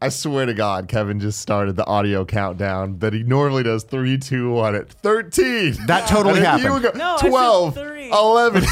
I swear to God, Kevin just started the audio countdown that he normally does 3, 2, 1 at 13. That totally happened. You would go, No, 12, I said 3. 11.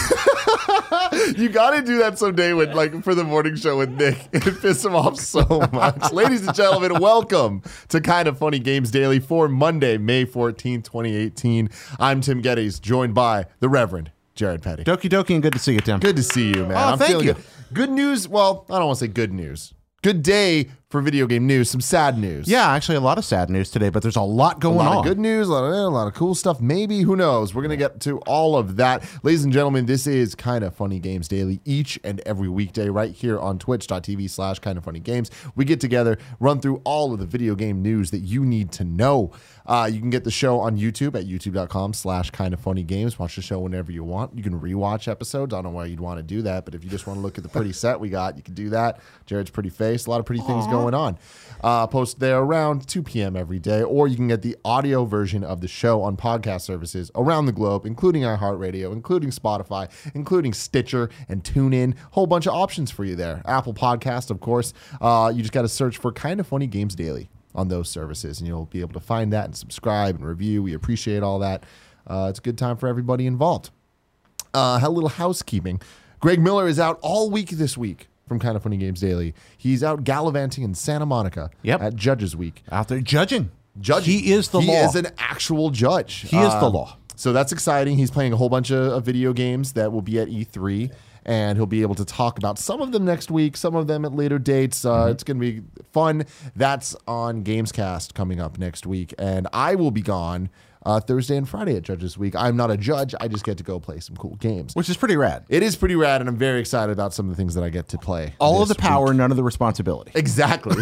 You got to do that someday when, like, for the morning show with Nick. It pisses him off so much. Ladies and gentlemen, welcome to Kind of Funny Games Daily for Monday, May 14th, 2018. I'm Tim Geddes, joined by the Reverend Jared Petty. Doki doki, and good to see you, Tim. Good to see you, man. Oh, thank you. Good news. Well, I don't want to say good news. Good day for video game news. Some sad news. Yeah, actually a lot of sad news today, but there's a lot going on. A lot of good news, a lot of cool stuff. Maybe, who knows? We're going to get to all of that. Ladies and gentlemen, this is Kind of Funny Games Daily each and every weekday right here on twitch.tv/kindoffunnygames. We get together, run through all of the video game news that you need to know. You can get the show on YouTube at youtube.com/kindoffunnygames. Watch the show whenever you want. You can rewatch episodes. I don't know why you'd want to do that, but if you just want to look at the pretty set we got, you can do that. Jared's pretty face. A lot of pretty things going on. Post there around 2 p.m. every day, or you can get the audio version of the show on podcast services around the globe, including iHeartRadio, including Spotify, including Stitcher and TuneIn. Whole bunch of options for you there. Apple Podcast, of course. You just got to search for Kind of Funny Games Daily on those services, and you'll be able to find that and subscribe and review. We appreciate all that. It's a good time for everybody involved. Had a little housekeeping. Greg Miller is out all week this week from Kind of Funny Games Daily. He's out gallivanting in Santa Monica at Judges Week. Out there judging. He is the law. He is an actual judge. He is the law. So that's exciting. He's playing a whole bunch of video games that will be at E3, and he'll be able to talk about some of them next week, some of them at later dates. It's going to be fun. That's on Gamescast coming up next week, and I will be gone Thursday and Friday at Judges Week. I'm not a judge. I just get to go play some cool games. Which is pretty rad. It is pretty rad, and I'm very excited about some of the things that I get to play. All of the power, none of the responsibility. Exactly.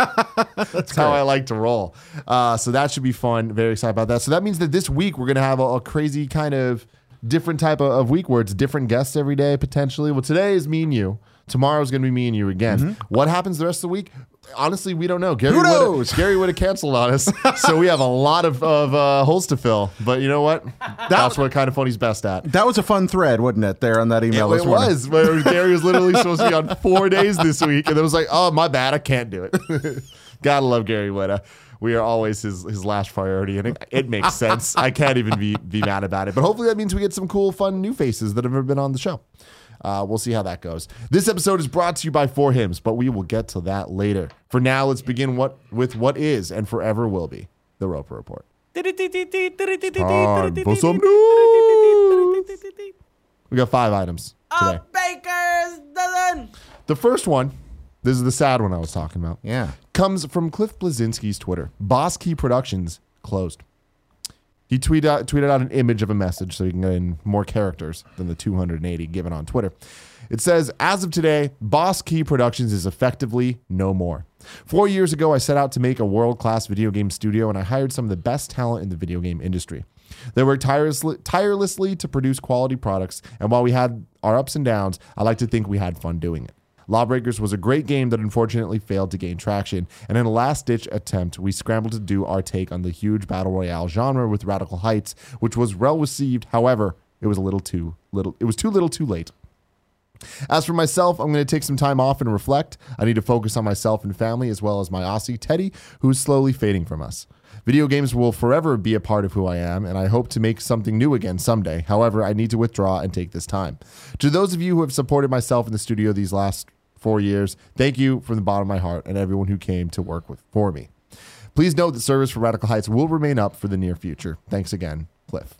That's how I like to roll. So that should be fun. Very excited about that. So that means that this week we're going to have a crazy kind of different type of week where it's different guests every day, potentially. Well, today is me and you. Tomorrow's going to be me and you again. What happens the rest of the week? Honestly, we don't know. Who knows? Gary would have canceled on us, so we have a lot of holes to fill. But you know what? That's what Kind of Funny's best at. That was a fun thread, wasn't it, there on that email this morning? It was. Where Gary was literally supposed to be on 4 days this week, and it was like, oh, my bad, I can't do it. Gotta love Gary Whitta. We are always his last priority, and it makes sense. I can't even be mad about it. But hopefully that means we get some cool, fun new faces that have never been on the show. We'll see how that goes. This episode is brought to you by 4Hims, but we will get to that later. For now, let's begin with what is and forever will be the Roper Report. Time for some news. We got 5 items today. A baker's dozen. The first one, this is the sad one I was talking about. Yeah. Comes from Cliff Blazinski's Twitter. Boss Key Productions closed. He tweeted out an image of a message so you can get in more characters than the 280 given on Twitter. It says, as of today, Boss Key Productions is effectively no more. 4 years ago, I set out to make a world-class video game studio, and I hired some of the best talent in the video game industry. They worked tirelessly to produce quality products, and while we had our ups and downs, I like to think we had fun doing it. Lawbreakers was a great game that unfortunately failed to gain traction, and in a last-ditch attempt, we scrambled to do our take on the huge battle royale genre with Radical Heights, which was well-received. However, it was too little too late. As for myself, I'm going to take some time off and reflect. I need to focus on myself and family, as well as my Aussie, Teddy, who is slowly fading from us. Video games will forever be a part of who I am, and I hope to make something new again someday. However, I need to withdraw and take this time. To those of you who have supported myself in the studio these last 4 years, thank you from the bottom of my heart, and everyone who came to work for me. Please note that service for Radical Heights will remain up for the near future. Thanks again, Cliff.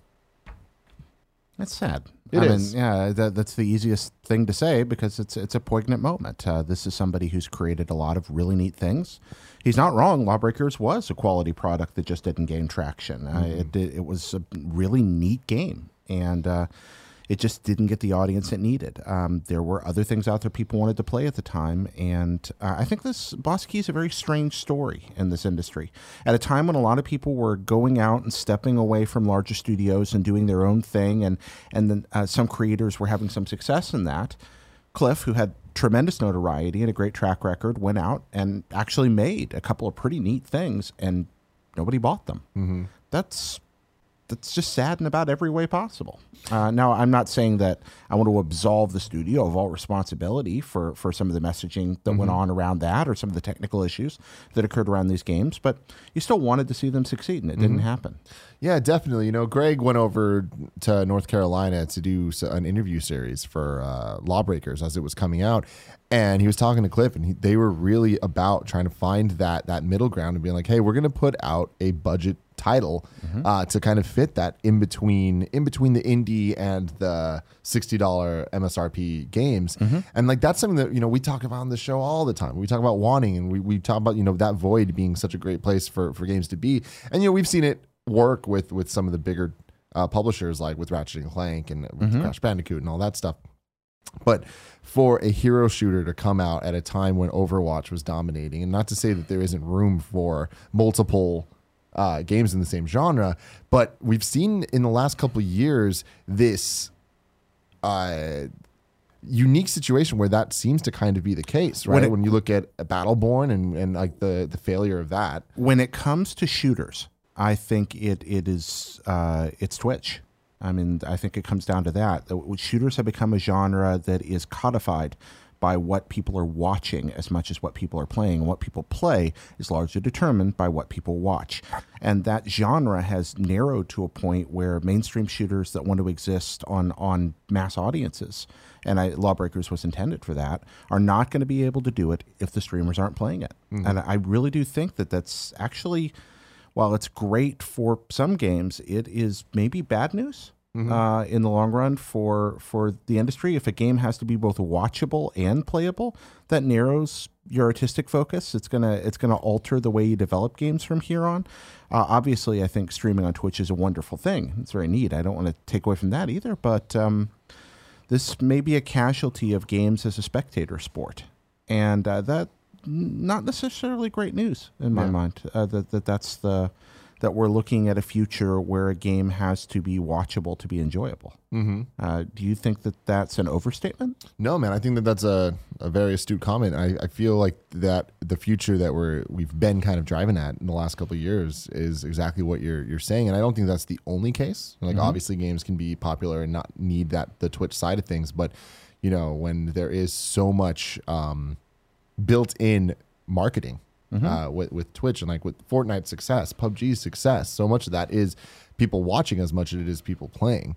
That's sad. It is. Yeah, that's the easiest thing to say because it's a poignant moment. This is somebody who's created a lot of really neat things. He's not wrong. Lawbreakers was a quality product that just didn't gain traction. It was a really neat game, and it just didn't get the audience it needed. There were other things out there people wanted to play at the time, and I think this Boss Key is a very strange story in this industry. At a time when a lot of people were going out and stepping away from larger studios and doing their own thing, and then some creators were having some success in that, Cliff, who had tremendous notoriety and a great track record, went out and actually made a couple of pretty neat things, and nobody bought them. That's that's just sad in about every way possible. Now, I'm not saying that I want to absolve the studio of all responsibility for some of the messaging that went on around that or some of the technical issues that occurred around these games, but you still wanted to see them succeed, and it didn't happen. Yeah, definitely. You know, Greg went over to North Carolina to do an interview series for Lawbreakers as it was coming out, and he was talking to Cliff, and they were really about trying to find that middle ground and being like, hey, we're going to put out a budget title to kind of fit that in between the indie and the $60 MSRP games. And like that's something that, you know, we talk about on the show all the time. We talk about wanting, and we talk about, you know, that void being such a great place for games to be. And, you know, we've seen it work with some of the bigger publishers, like with Ratchet and Clank and with Crash Bandicoot and all that stuff. But for a hero shooter to come out at a time when Overwatch was dominating, and not to say that there isn't room for multiple games in the same genre, but we've seen in the last couple of years this unique situation where that seems to kind of be the case, right? When you look at Battleborn and like the failure of that. When it comes to shooters, I think it's Twitch. I mean, I think it comes down to that. Shooters have become a genre that is codified by what people are watching as much as what people are playing. And what people play is largely determined by what people watch. And that genre has narrowed to a point where mainstream shooters that want to exist on mass audiences, and Lawbreakers was intended for that, are not going to be able to do it if the streamers aren't playing it. And I really do think that that's actually, while it's great for some games, it is maybe bad news in the long run for the industry. If a game has to be both watchable and playable, that narrows your artistic focus. It's gonna alter the way you develop games from here on. Obviously, I think streaming on Twitch is a wonderful thing. It's very neat. I don't want to take away from that either, but this may be a casualty of games as a spectator sport, and that not necessarily great news in my mind. That we're looking at a future where a game has to be watchable to be enjoyable. Do you think that that's an overstatement? No, man. I think that that's a very astute comment. I feel like that the future that we've been kind of driving at in the last couple of years is exactly what you're saying, and I don't think that's the only case. Like obviously, games can be popular and not need the Twitch side of things, but you know, when there is so much built-in marketing. With Twitch and like with Fortnite's success, PUBG's success, so much of that is people watching as much as it is people playing.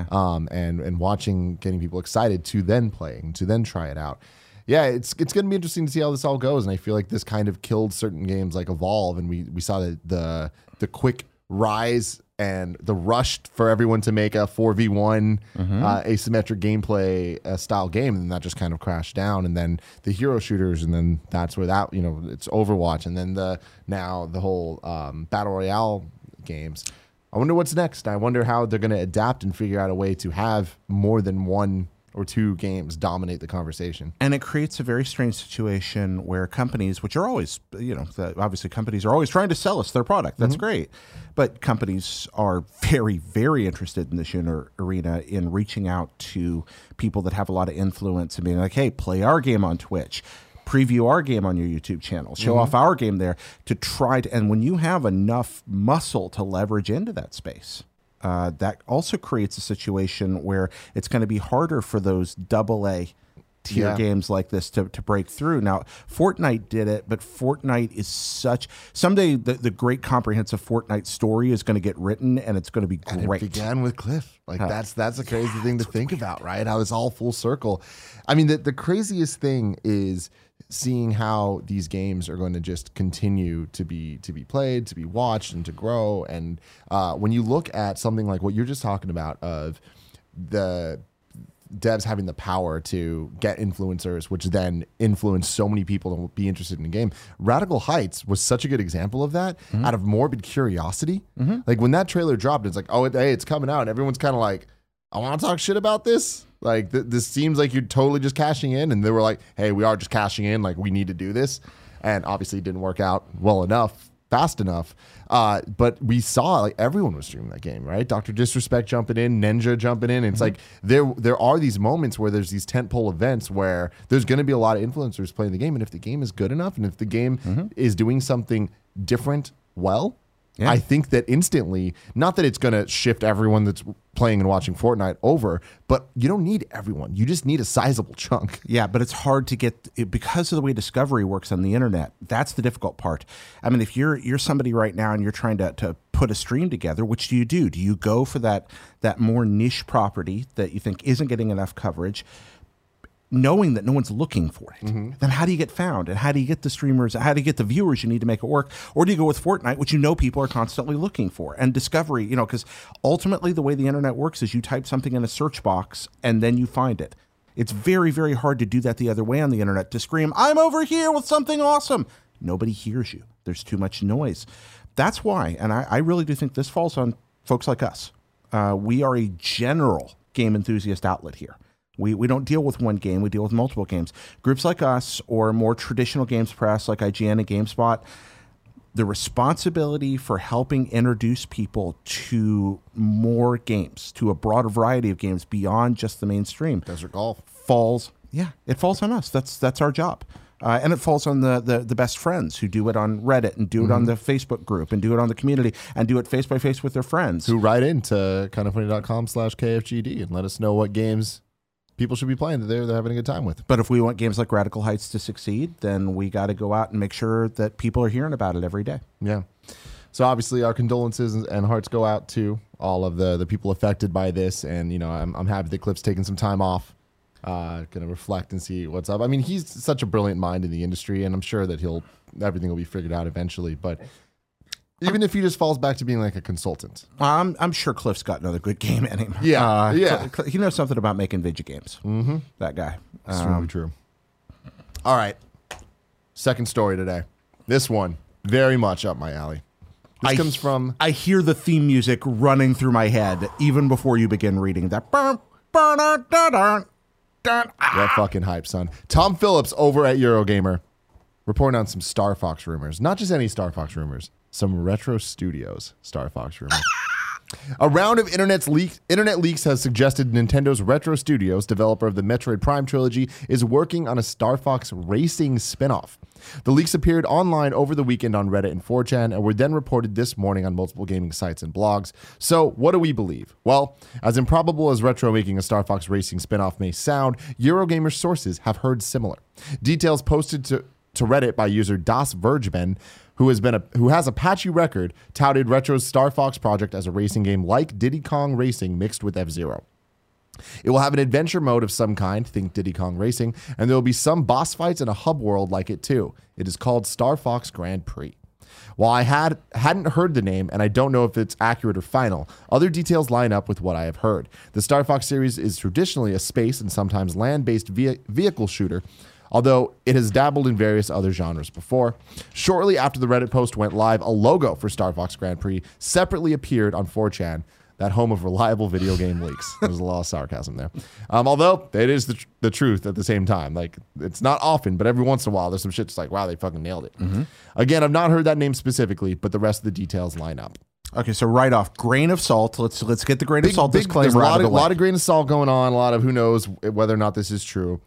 And watching, getting people excited to then playing, to then try it out. Yeah, it's going to be interesting to see how this all goes. And I feel like this kind of killed certain games like Evolve, and we saw the quick rise and the rush for everyone to make a 4v1 asymmetric gameplay style game, and that just kind of crashed down. And then the hero shooters, and then that's where that, you know, it's Overwatch, and then the whole battle royale games. I wonder what's next. I wonder how they're going to adapt and figure out a way to have more than one or two games dominate the conversation. And it creates a very strange situation where companies, which are always, you know, obviously companies are always trying to sell us their product. That's great. But companies are very, very interested in this arena in reaching out to people that have a lot of influence and being like, hey, play our game on Twitch. Preview our game on your YouTube channel. Show off our game there to try to, and when you have enough muscle to leverage into that space, that also creates a situation where it's going to be harder for those AA tier games like this to break through. Now, Fortnite did it, but Fortnite is someday the great comprehensive Fortnite story is going to get written, and it's going to be great. And it began with Cliff. Like that's a crazy thing to think about, right? How it's all full circle. I mean, the craziest thing is seeing how these games are going to just continue to be played, to be watched, and to grow. And when you look at something like what you're just talking about, of the devs having the power to get influencers, which then influence so many people to be interested in the game. Radical Heights was such a good example of that, out of morbid curiosity. Like when that trailer dropped, it's like, oh, hey, it's coming out. And everyone's kind of like, I want to talk shit about this. Like, this seems like you're totally just cashing in. And they were like, hey, we are just cashing in. Like, we need to do this. And obviously it didn't work out well enough, fast enough. But we saw, like, everyone was streaming that game, right? Dr. Disrespect jumping in, Ninja jumping in. And it's like, there are these moments where there's these tentpole events where there's going to be a lot of influencers playing the game. And if the game is good enough, and if the game is doing something different well, Yeah. I think that instantly, not that it's going to shift everyone that's playing and watching Fortnite over, but you don't need everyone. You just need a sizable chunk. Yeah, but it's hard to get because of the way discovery works on the internet. That's the difficult part. I mean, if you're somebody right now and you're trying to put a stream together, which do you do? Do you go for that more niche property that you think isn't getting enough coverage, knowing that no one's looking for it? Then how do you get found? And how do you get the streamers? How do you get the viewers you need to make it work? Or do you go with Fortnite, which you know people are constantly looking for? And discovery, because ultimately the way the internet works is you type something in a search box and then you find it. It's very, very hard to do that the other way on the internet, to scream, I'm over here with something awesome. Nobody hears you. There's too much noise. That's why, and I really do think this falls on folks like us. We are a general game enthusiast outlet here. We don't deal with one game. We deal with multiple games. Groups like us or more traditional games press like IGN and GameSpot, the responsibility for helping introduce people to more games, to a broader variety of games beyond just the mainstream, Desert Golf falls on us. That's our job. And it falls on the best friends who do it on Reddit and do it on the Facebook group and do it on the community and do it face by face with their friends. who write into kindafunny.com/KFGD and let us know what games people should be playing that they're having a good time with. But if we want games like Radical Heights to succeed, then we got to go out and make sure that people are hearing about it every day. Yeah. So obviously our condolences and hearts go out to all of the people affected by this. And, I'm happy that Cliff's taking some time off, going to reflect and see what's up. I mean, he's such a brilliant mind in the industry, and I'm sure that everything will be figured out eventually. But even if he just falls back to being like a consultant. I'm sure Cliff's got another good game in him. Yeah, yeah. He knows something about making video games. Mm-hmm. That guy. Extremely true. All right. Second story today. This one, very much up my alley. This comes from... I hear the theme music running through my head even before you begin reading that. That fucking hype, son. Tom Phillips over at Eurogamer reporting on some Star Fox rumors. Not just any Star Fox rumors. Some Retro Studios Star Fox rumors. A round of internet leaks has suggested Nintendo's Retro Studios, developer of the Metroid Prime trilogy, is working on a Star Fox racing spin-off. The leaks appeared online over the weekend on Reddit and 4chan and were then reported this morning on multiple gaming sites and blogs. So, what do we believe? Well, as improbable as Retro making a Star Fox racing spin-off may sound, Eurogamer sources have heard similar. Details posted to Reddit by user Das Vergeben, who has a patchy record, touted Retro's Star Fox project as a racing game like Diddy Kong Racing mixed with F-Zero. It will have an adventure mode of some kind, think Diddy Kong Racing, and there will be some boss fights in a hub world like it too. It is called Star Fox Grand Prix. While I hadn't heard the name, and I don't know if it's accurate or final, other details line up with what I have heard. The Star Fox series is traditionally a space and sometimes land-based vehicle shooter, although it has dabbled in various other genres before. Shortly after the Reddit post went live, a logo for Star Fox Grand Prix separately appeared on 4chan, that home of reliable video game leaks. There's a lot of sarcasm there. Although it is the truth at the same time. Like, it's not often, but every once in a while there's some shit that's like, wow, they fucking nailed it. Again, I've not heard that name specifically, but the rest of the details line up. Okay, so right off, grain of salt. Let's get the grain of salt disclaimer There's out of the way. a lot of grain of salt going on. A lot of who knows whether or not this is true.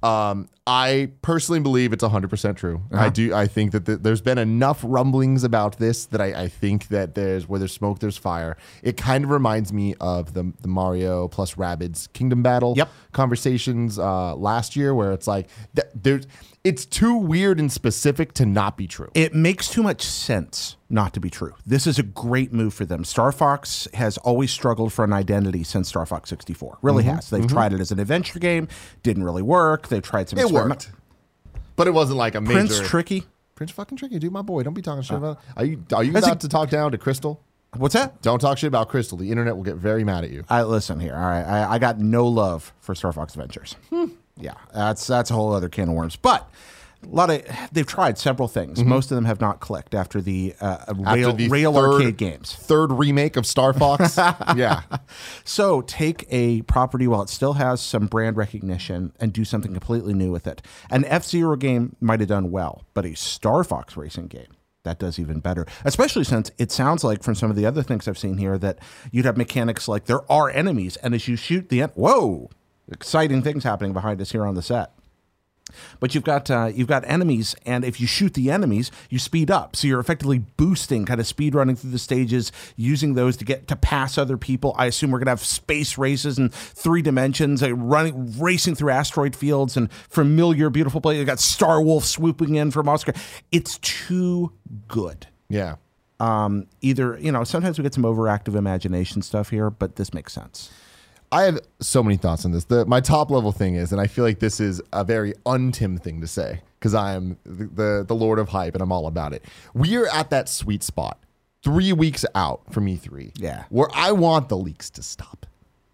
I personally believe it's 100% true. I think that there's been enough rumblings about this that I think that where there's smoke, there's fire. It kind of reminds me of the Mario plus Rabbids Kingdom Battle conversations last year, where it's like it's too weird and specific to not be true. It makes too much sense not to be true. This is a great move for them. Star Fox has always struggled for an identity since Star Fox 64. Really has. They've tried it as an adventure game. Didn't really work. They've tried some worked. But it wasn't like a major... Prince Tricky? Prince fucking Tricky, dude, my boy. Don't be talking shit about... Are you about to talk down to Crystal? What's that? Don't talk shit about Crystal. The internet will get very mad at you. Listen here. All right. I got no love for Star Fox Adventures. Yeah, that's a whole other can of worms. But they've tried several things. Most of them have not clicked after the rail arcade games. Third remake of Star Fox. Yeah. So take a property while it still has some brand recognition and do something completely new with it. An F-Zero game might have done well, but a Star Fox racing game, that does even better, especially since it sounds like from some of the other things I've seen here that you'd have mechanics like there are enemies, and as you shoot whoa, exciting things happening behind us here on the set. but you've got enemies, and if you shoot the enemies, you speed up. So you're effectively boosting, kind of speed running through the stages, using those to get to pass other people. I assume we're gonna have space races in 3 dimensions, racing through asteroid fields and familiar, beautiful places. You got Star Wolf swooping in from Oscar. It's too good. Yeah. Either, sometimes we get some overactive imagination stuff here, but this makes sense. I have so many thoughts on this. My top level thing is, and I feel like this is a very un-Tim thing to say, because I am the Lord of Hype and I'm all about it. We are at that sweet spot 3 weeks out from E3. Yeah. Where I want the leaks to stop.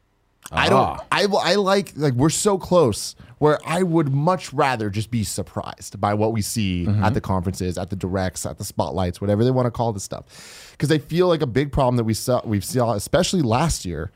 I like we're so close where I would much rather just be surprised by what we see at the conferences, at the directs, at the spotlights, whatever they want to call this stuff. Because I feel like a big problem that we've saw, especially last year,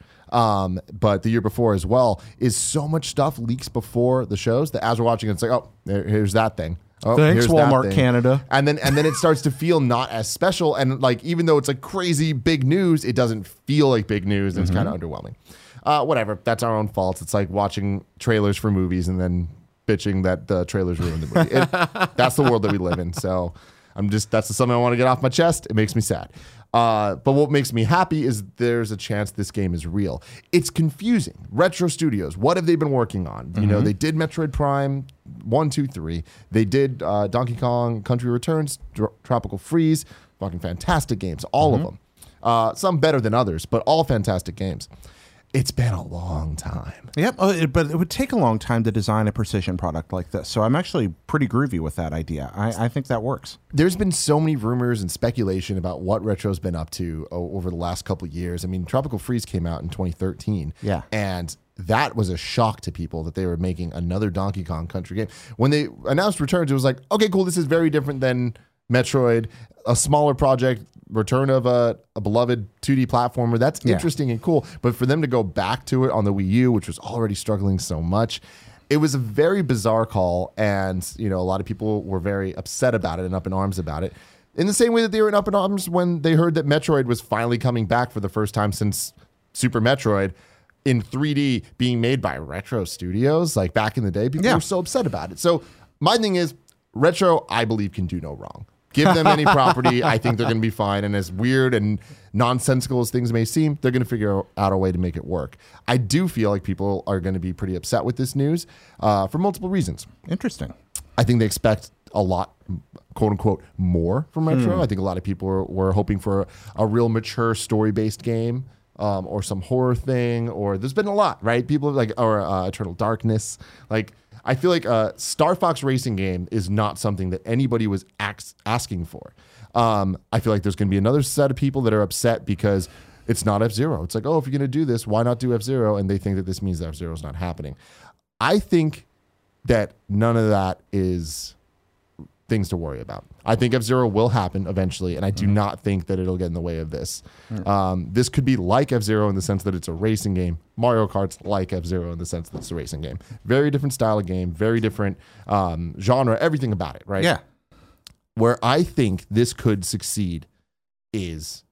but the year before as well, is so much stuff leaks before the shows that as we're watching, it's like, oh, here's that thing. Oh, thanks, Walmart Canada. And then it starts to feel not as special. And like, even though it's like crazy big news, it doesn't feel like big news. And it's kind of underwhelming. Whatever. That's our own fault. It's like watching trailers for movies and then bitching that the trailers ruined the movie. That's the world that we live in. So that's something I want to get off my chest. It makes me sad. But what makes me happy is there's a chance this game is real. It's confusing. Retro Studios, what have they been working on? You know, they did Metroid Prime 1, 2, 3. They did Donkey Kong Country Returns, Tropical Freeze, fucking fantastic games, all of them. Some better than others, but all fantastic games. It's been a long time. Yep, but it would take a long time to design a precision product like this. So I'm actually pretty groovy with that idea. I think that works. There's been so many rumors and speculation about what Retro's been up to over the last couple of years. I mean, Tropical Freeze came out in 2013. Yeah. And that was a shock to people that they were making another Donkey Kong Country game. When they announced Returns, it was like, okay, cool, this is very different than Metroid, a smaller project, return of a beloved 2D platformer. That's interesting and cool. But for them to go back to it on the Wii U, which was already struggling so much, it was a very bizarre call. And, a lot of people were very upset about it and up in arms about it. In the same way that they were up in arms when they heard that Metroid was finally coming back for the first time since Super Metroid in 3D being made by Retro Studios, like back in the day. People were so upset about it. So my thing is, Retro, I believe, can do no wrong. Give them any property. I think they're going to be fine. And as weird and nonsensical as things may seem, they're going to figure out a way to make it work. I do feel like people are going to be pretty upset with this news for multiple reasons. Interesting. I think they expect a lot, quote unquote, more from Retro. I think a lot of people were hoping for a real mature story-based game. Or some horror thing, or there's been a lot, right? People like, or Eternal Darkness. Like, I feel like a Star Fox racing game is not something that anybody was asking for. I feel like there's going to be another set of people that are upset because it's not F-Zero. It's like, oh, if you're going to do this, why not do F-Zero? And they think that this means that F-Zero is not happening. I think that none of that is things to worry about. I think F-Zero will happen eventually, and I do not think that it'll get in the way of this. This could be like F-Zero in the sense that it's a racing game. Mario Kart's like F-Zero in the sense that it's a racing game. Very different style of game, very different genre, everything about it, right? Yeah. Where I think this could succeed is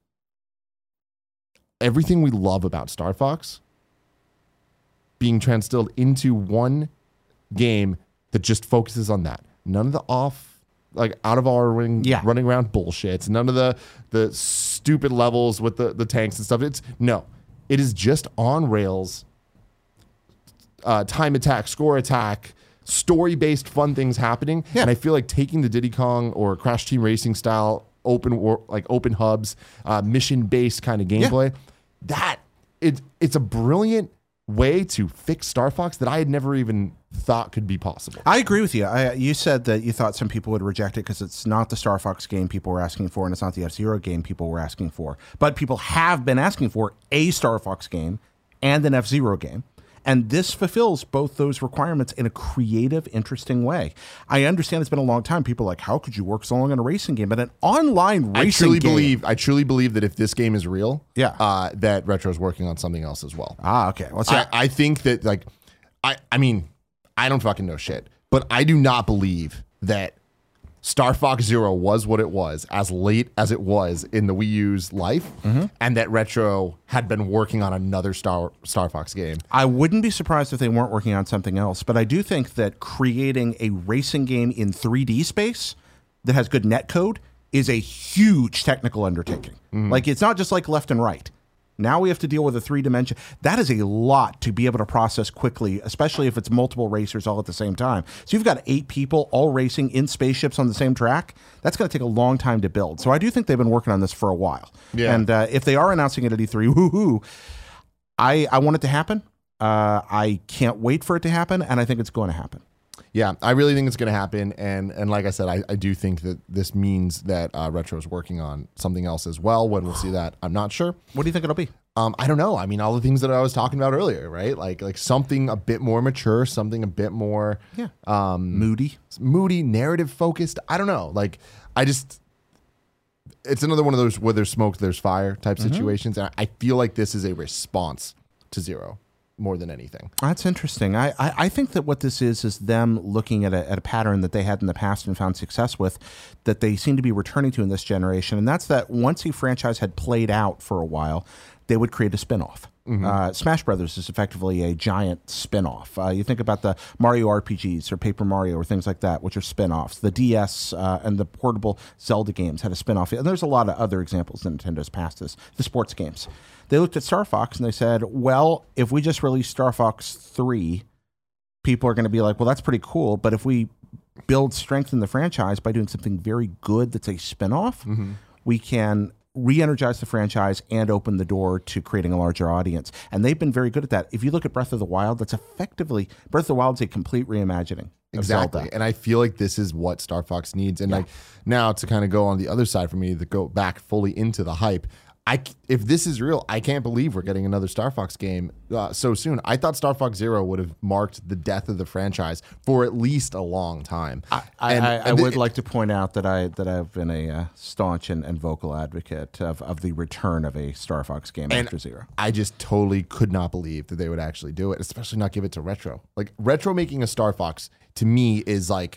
everything we love about Star Fox being transtilled into one game that just focuses on that. None of the out of our ring, running around bullshits. None of the stupid levels with the tanks and stuff. It is just on rails, time attack, score attack, story-based fun things happening. And I feel like taking the Diddy Kong or Crash Team Racing style open hubs, mission-based kind of gameplay, it's a brilliant way to fix Star Fox that I had never even thought could be possible. I agree with you. You said that you thought some people would reject it because it's not the Star Fox game people were asking for, and it's not the F-Zero game people were asking for. But people have been asking for a Star Fox game and an F-Zero game. And this fulfills both those requirements in a creative, interesting way. I understand it's been a long time. People are like, how could you work so long on a racing game? But an online racing game... I truly believe that if this game is real, that Retro's working on something else as well. Okay. I think that, I mean, I don't fucking know shit, but I do not believe that Star Fox Zero was what it was, as late as it was in the Wii U's life, and that Retro had been working on another Star Fox game. I wouldn't be surprised if they weren't working on something else, but I do think that creating a racing game in 3D space that has good netcode is a huge technical undertaking. Like, it's not just like left and right. Now we have to deal with a 3-dimension. That is a lot to be able to process quickly, especially if it's multiple racers all at the same time. So you've got 8 people all racing in spaceships on the same track. That's going to take a long time to build. So I do think they've been working on this for a while. Yeah. And if they are announcing it at E3, woohoo, I want it to happen. I can't wait for it to happen, and I think it's going to happen. Yeah, I really think it's going to happen, and like I said, I do think that this means that Retro is working on something else as well. When we'll see that, I'm not sure. What do you think it'll be? I don't know. I mean, all the things that I was talking about earlier, right? Like something a bit more mature, something a bit more moody, narrative focused. I don't know. Like, it's another one of those where there's smoke, there's fire type situations, and I feel like this is a response to Zero more than anything. That's interesting. I think that what this is them looking at a pattern that they had in the past and found success with, that they seem to be returning to in this generation, and that's that once a franchise had played out for a while, they would create a spin-off. Smash Brothers is effectively a giant spin-off. You think about the Mario RPGs or Paper Mario or things like that, which are spin-offs. The DS and the portable Zelda games had a spin-off. And there's a lot of other examples that Nintendo's past this. The sports games. They looked at Star Fox and they said, well, if we just release Star Fox 3, people are going to be like, well, that's pretty cool. But if we build strength in the franchise by doing something very good that's a spin-off, we can re-energize the franchise and open the door to creating a larger audience. And they've been very good at that. If you look at Breath of the Wild, that's effectively, Breath of the Wild is a complete reimagining. Exactly. And I feel like this is what Star Fox needs. And like now to kind of go on the other side for me, to go back fully into the hype, if this is real, I can't believe we're getting another Star Fox game so soon. I thought Star Fox Zero would have marked the death of the franchise for at least a long time. I would like to point out that I've been a staunch and vocal advocate of the return of a Star Fox game after Zero. I just totally could not believe that they would actually do it, especially not give it to Retro. Like, Retro making a Star Fox to me is like,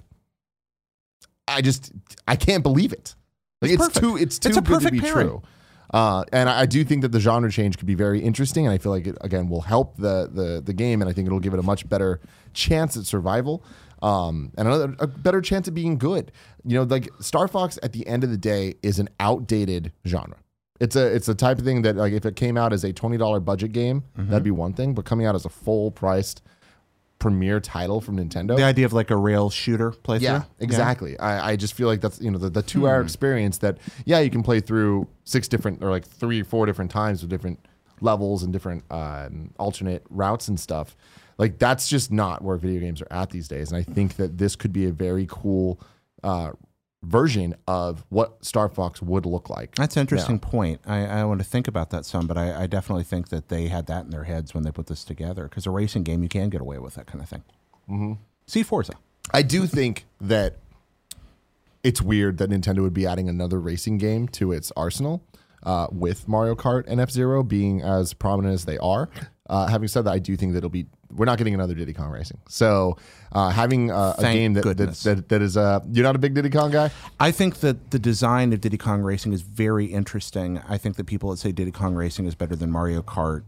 I can't believe it. Like, it's too good to be true. And I do think that the genre change could be very interesting, and I feel like it, again, will help the game, and I think it'll give it a much better chance at survival, and a better chance at being good. You know, like, Star Fox at the end of the day is an outdated genre. It's a type of thing that, like, if it came out as a $20 budget game, that'd be one thing, but coming out as a full-priced premier title from Nintendo. The idea of like a rail shooter playthrough? Yeah, exactly. Yeah. I just feel like that's, you know, the 2-hour experience that, you can play through 6 different, or like 3 or 4 different times with different levels and different alternate routes and stuff. Like, that's just not where video games are at these days. And I think that this could be a very cool version of what Star Fox would look like. That's an interesting point. I want to think about that some, but I definitely think that they had that in their heads when they put this together, because a racing game, you can get away with that kind of thing. See Forza. I do think that it's weird that Nintendo would be adding another racing game to its arsenal, with Mario Kart and F-Zero being as prominent as they are. Having said that, I do think that we're not getting another Diddy Kong Racing. So having a game that is you're not a big Diddy Kong guy? I think that the design of Diddy Kong Racing is very interesting. I think that people that say Diddy Kong Racing is better than Mario Kart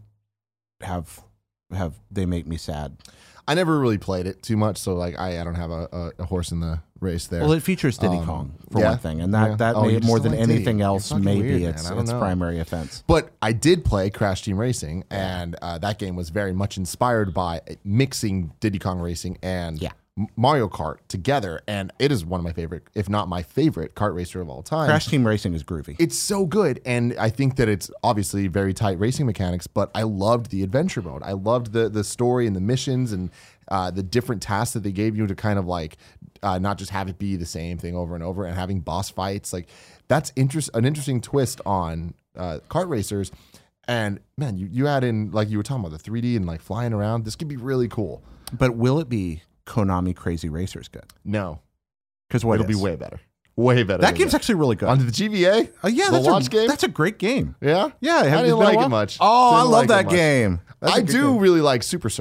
they make me sad. I never really played it too much, so like I don't have a horse in the race there. Well, it features Diddy Kong for one thing, and that may, more than anything else, maybe its primary offense. But I did play Crash Team Racing, and that game was very much inspired by mixing Diddy Kong Racing and Mario Kart together, and it is one of my favorite, if not my favorite, kart racer of all time. Crash Team Racing is groovy. It's so good, and I think that it's obviously very tight racing mechanics, but I loved the adventure mode. I loved the story and the missions and the different tasks that they gave you to kind of like not just have it be the same thing over and over, and having boss fights. Like, that's an interesting twist on kart racers. And man, you add in, like you were talking about, the 3D and like flying around. This could be really cool. But will it be Konami Crazy Racers good? No, because it'll be way better. Way better. That game's actually really good. On the GBA? Yeah, the launch game? That's a great game. Yeah? Yeah. I didn't like it much. Oh, I love that game. I do really like Super Circuit.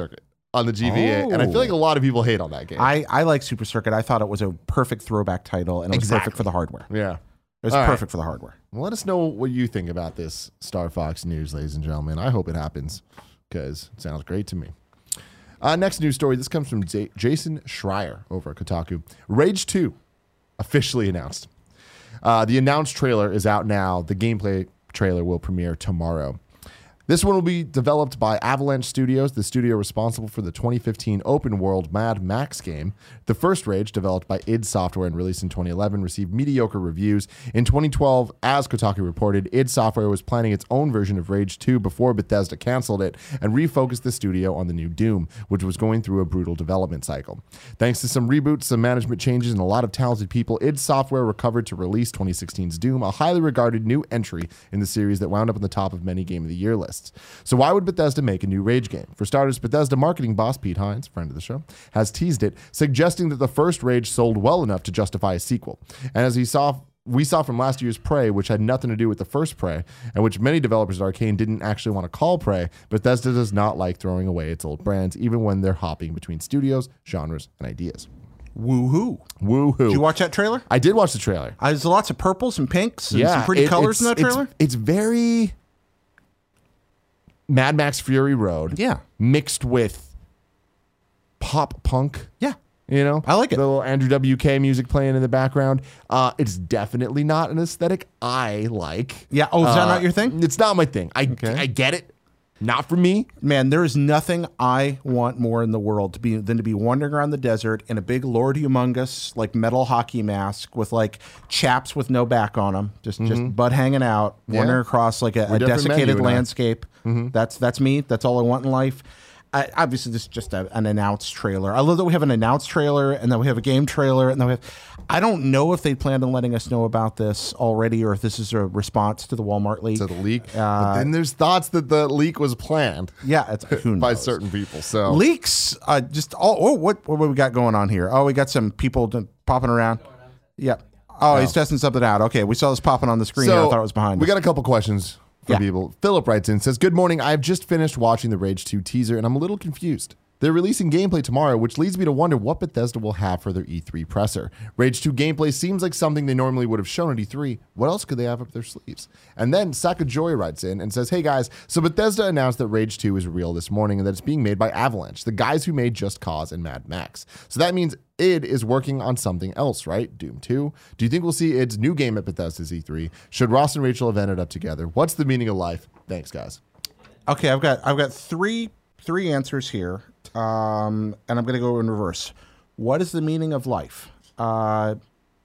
on the GBA, and I feel like a lot of people hate on that game. I like Super Circuit. I thought it was a perfect throwback title, and it was perfect for the hardware. Yeah. It was All perfect for the hardware. Well, let us know what you think about this Star Fox news, ladies and gentlemen. I hope it happens because it sounds great to me. Next news story. This comes from Jason Schreier over at Kotaku. Rage 2 officially announced. The announced trailer is out now. The gameplay trailer will premiere tomorrow. This one will be developed by Avalanche Studios, the studio responsible for the 2015 open-world Mad Max game. The first Rage, developed by id Software and released in 2011, received mediocre reviews. In 2012, as Kotaku reported, id Software was planning its own version of Rage 2 before Bethesda canceled it and refocused the studio on the new Doom, which was going through a brutal development cycle. Thanks to some reboots, some management changes, and a lot of talented people, id Software recovered to release 2016's Doom, a highly regarded new entry in the series that wound up on the top of many Game of the Year lists. So why would Bethesda make a new Rage game? For starters, Bethesda marketing boss Pete Hines, friend of the show, has teased it, suggesting that the first Rage sold well enough to justify a sequel. And as we saw from last year's Prey, which had nothing to do with the first Prey, and which many developers at Arcane didn't actually want to call Prey, Bethesda does not like throwing away its old brands, even when they're hopping between studios, genres, and ideas. Woohoo. Woohoo. Did you watch that trailer? I did watch the trailer. There's lots of purples and pinks and some pretty colors in that trailer. It's very Mad Max Fury Road. Yeah. Mixed with pop punk. Yeah. You know? I like it. The little Andrew WK music playing in the background. It's definitely not an aesthetic I like. Yeah. Oh, is that not your thing? It's not my thing. I get it. Not for me. Man, there is nothing I want more in the world than to be wandering around the desert in a big Lord Humongous like metal hockey mask with like chaps with no back on them, just butt hanging out, wandering across like a desiccated landscape. That's me. That's all I want in life. Obviously, this is just an announced trailer. I love that we have an announced trailer, and then we have a game trailer, and then we have. I don't know if they planned on letting us know about this already, or if this is a response to the Walmart leak. To the leak, but then there's thoughts that the leak was planned. Yeah, it's who knows? By certain people. So leaks, what we got going on here? Oh, we got some people popping around. Yep. Oh, he's testing something out. Okay, we saw this popping on the screen. So, I thought it was behind us. We got a couple questions. People. Philip writes in, says, "Good morning. I've just finished watching the Rage 2 teaser, and I'm a little confused. They're releasing gameplay tomorrow, which leads me to wonder what Bethesda will have for their E3 presser. Rage 2 gameplay seems like something they normally would have shown at E3. What else could they have up their sleeves?" And then Sakajoy writes in and says, "Hey guys, so Bethesda announced that Rage 2 is real this morning and that it's being made by Avalanche, the guys who made Just Cause and Mad Max. So that means id is working on something else, right? Doom 2. Do you think we'll see id's new game at Bethesda's E3? Should Ross and Rachel have ended up together? What's the meaning of life? Thanks, guys." Okay, I've got three answers here. And I'm going to go in reverse. What is the meaning of life? The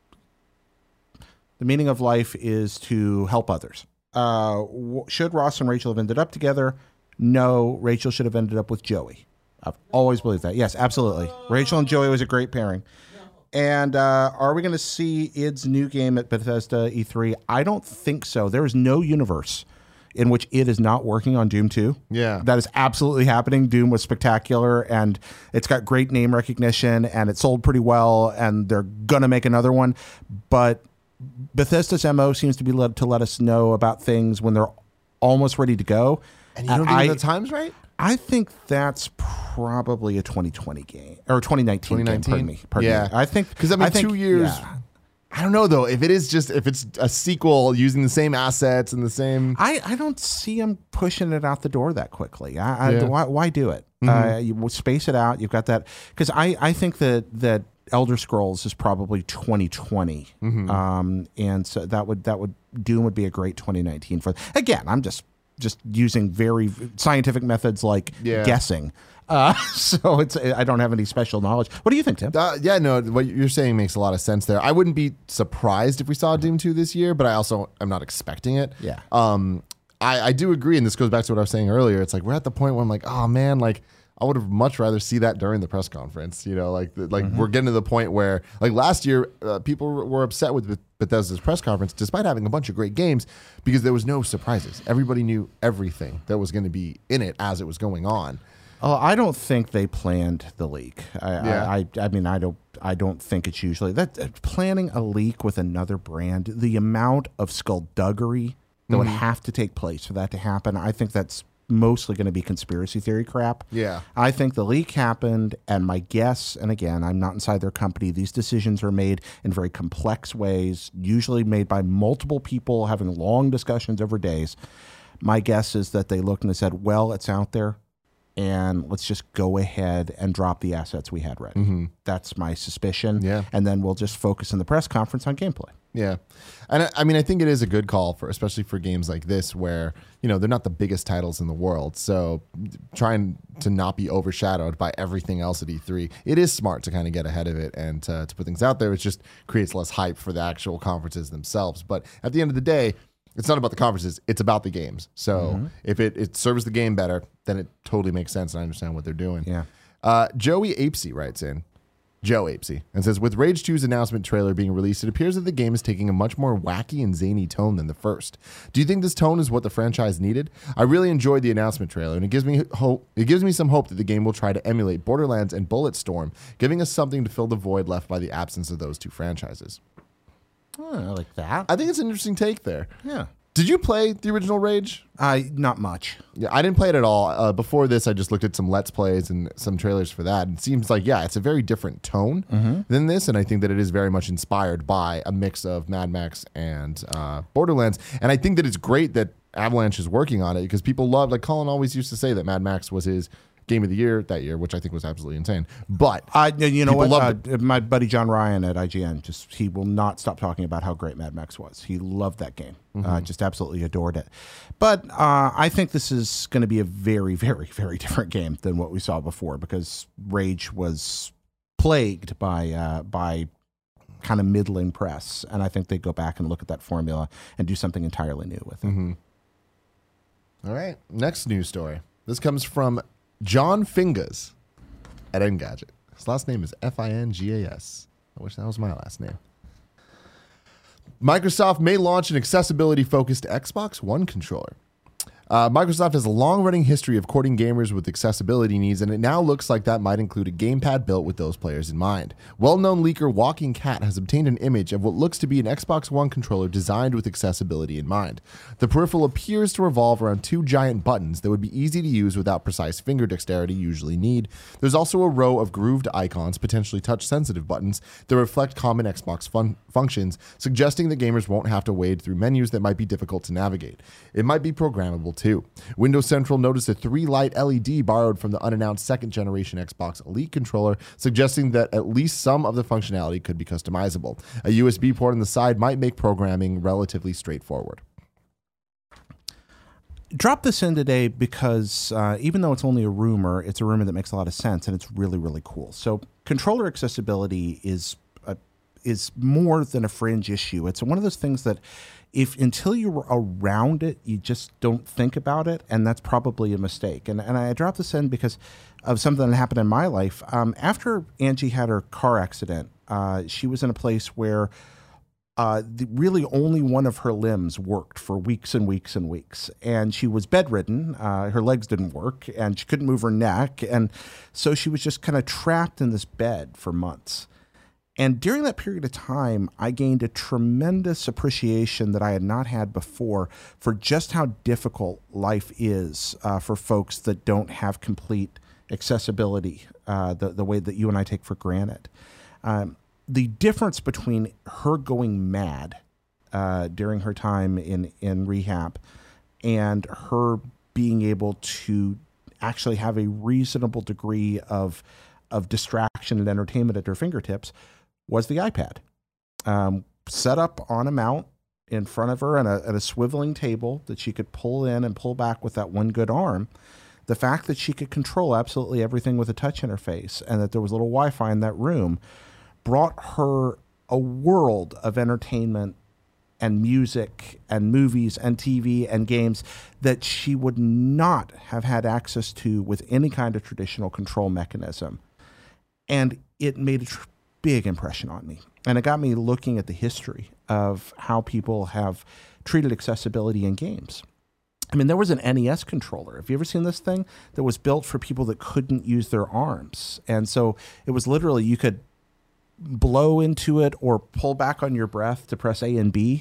meaning of life is to help others. Should Ross and Rachel have ended up together? No, Rachel should have ended up with Joey. I've always believed that. Yes, absolutely. Rachel and Joey was a great pairing. And are we going to see id's new game at Bethesda E3? I don't think so. There is no universe in which id is not working on Doom 2. Yeah. That is absolutely happening. Doom was spectacular, and it's got great name recognition, and it sold pretty well, and they're going to make another one. But Bethesda's MO seems to be to let us know about things when they're almost ready to go. And you don't think the time's right? I think that's probably a 2020 game, or 2019 game, pardon me. I think, because I mean, 2 years... Yeah. I don't know though. If it's a sequel using the same assets and the same, I don't see them pushing it out the door that quickly. Why do it? You space it out. You've got that, because I think that Elder Scrolls is probably 2020, and so that would Doom would be a great 2019 for. Again, I'm just using very scientific methods like guessing. So I don't have any special knowledge. What do you think, Tim? What you're saying makes a lot of sense there. I wouldn't be surprised if we saw Doom 2 this year, but I also am not expecting it. Yeah. I do agree, and this goes back to what I was saying earlier. It's like we're at the point where I'm like, oh man, like I would have much rather see that during the press conference. You know, we're getting to the point where, like last year, people were upset with Bethesda's press conference, despite having a bunch of great games, because there was no surprises. Everybody knew everything that was going to be in it as it was going on. Oh, I don't think they planned the leak. I mean, I don't think it's usually that planning a leak with another brand. The amount of skullduggery that would have to take place for that to happen, I think that's mostly going to be conspiracy theory crap. Yeah. I think the leak happened, and my guess, and again, I'm not inside their company, these decisions are made in very complex ways, usually made by multiple people having long discussions over days. My guess is that they looked and they said, well, it's out there, and let's just go ahead and drop the assets we had ready. That's my suspicion. Yeah. And then we'll just focus in the press conference on gameplay. Yeah. And I mean, I think it is a good call for, especially for games like this, where, you know, they're not the biggest titles in the world. So trying to not be overshadowed by everything else at E3, it is smart to kind of get ahead of it and to put things out there. It just creates less hype for the actual conferences themselves. But at the end of the day, it's not about the conferences, it's about the games. So if it serves the game better, then it totally makes sense and I understand what they're doing. Yeah. Joey Apesy writes in, Joe Apesy, and says, with Rage 2's announcement trailer being released, it appears that the game is taking a much more wacky and zany tone than the first. Do you think this tone is what the franchise needed? I really enjoyed the announcement trailer, and it gives me hope. It gives me some hope that the game will try to emulate Borderlands and Bulletstorm, giving us something to fill the void left by the absence of those two franchises. Oh, I like that. I think it's an interesting take there. Yeah. Did you play the original Rage? Not much. Yeah, I didn't play it at all. Before this, I just looked at some Let's Plays and some trailers for that. And it seems like, yeah, it's a very different tone than this. And I think that it is very much inspired by a mix of Mad Max and Borderlands. And I think that it's great that Avalanche is working on it because people love, like Colin always used to say that Mad Max was his game of the year that year, which I think was absolutely insane. But you know loved what? My buddy John Ryan at IGN, he will not stop talking about how great Mad Max was. He loved that game. Just absolutely adored it. But I think this is going to be a very, very, very different game than what we saw before because Rage was plagued by kind of middling press. And I think they go back and look at that formula and do something entirely new with it. All right. Next news story. This comes from John Fingas at Engadget. His last name is Fingas. I wish that was my last name. Microsoft may launch an accessibility-focused Xbox One controller. Microsoft has a long-running history of courting gamers with accessibility needs, and it now looks like that might include a gamepad built with those players in mind. Well-known leaker Walking Cat has obtained an image of what looks to be an Xbox One controller designed with accessibility in mind. The peripheral appears to revolve around two giant buttons that would be easy to use without precise finger dexterity you usually need. There's also a row of grooved icons, potentially touch-sensitive buttons, that reflect common Xbox functions, suggesting that gamers won't have to wade through menus that might be difficult to navigate. It might be programmable too. Windows Central noticed a 3-light LED borrowed from the unannounced second-generation Xbox Elite controller, suggesting that at least some of the functionality could be customizable. A USB port on the side might make programming relatively straightforward. Drop this in today because even though it's only a rumor, it's a rumor that makes a lot of sense, and it's really, really cool. So controller accessibility is more than a fringe issue. It's one of those things that until you're around it, you just don't think about it, and that's probably a mistake. And I dropped this in because of something that happened in my life. After Angie had her car accident, she was in a place where really only one of her limbs worked for weeks and weeks and weeks. And she was bedridden. Her legs didn't work, and she couldn't move her neck. And so she was just kind of trapped in this bed for months. And during that period of time, I gained a tremendous appreciation that I had not had before for just how difficult life is for folks that don't have complete accessibility the way that you and I take for granted. The difference between her going mad during her time in rehab and her being able to actually have a reasonable degree of distraction and entertainment at her fingertips was the iPad. Set up on a mount in front of her and a swiveling table that she could pull in and pull back with that one good arm. The fact that she could control absolutely everything with a touch interface and that there was a little Wi-Fi in that room brought her a world of entertainment and music and movies and TV and games that she would not have had access to with any kind of traditional control mechanism. And it made a big impression on me. And it got me looking at the history of how people have treated accessibility in games. I mean, there was an NES controller. Have you ever seen this thing that was built for people that couldn't use their arms? And so it was literally, you could blow into it or pull back on your breath to press A and B,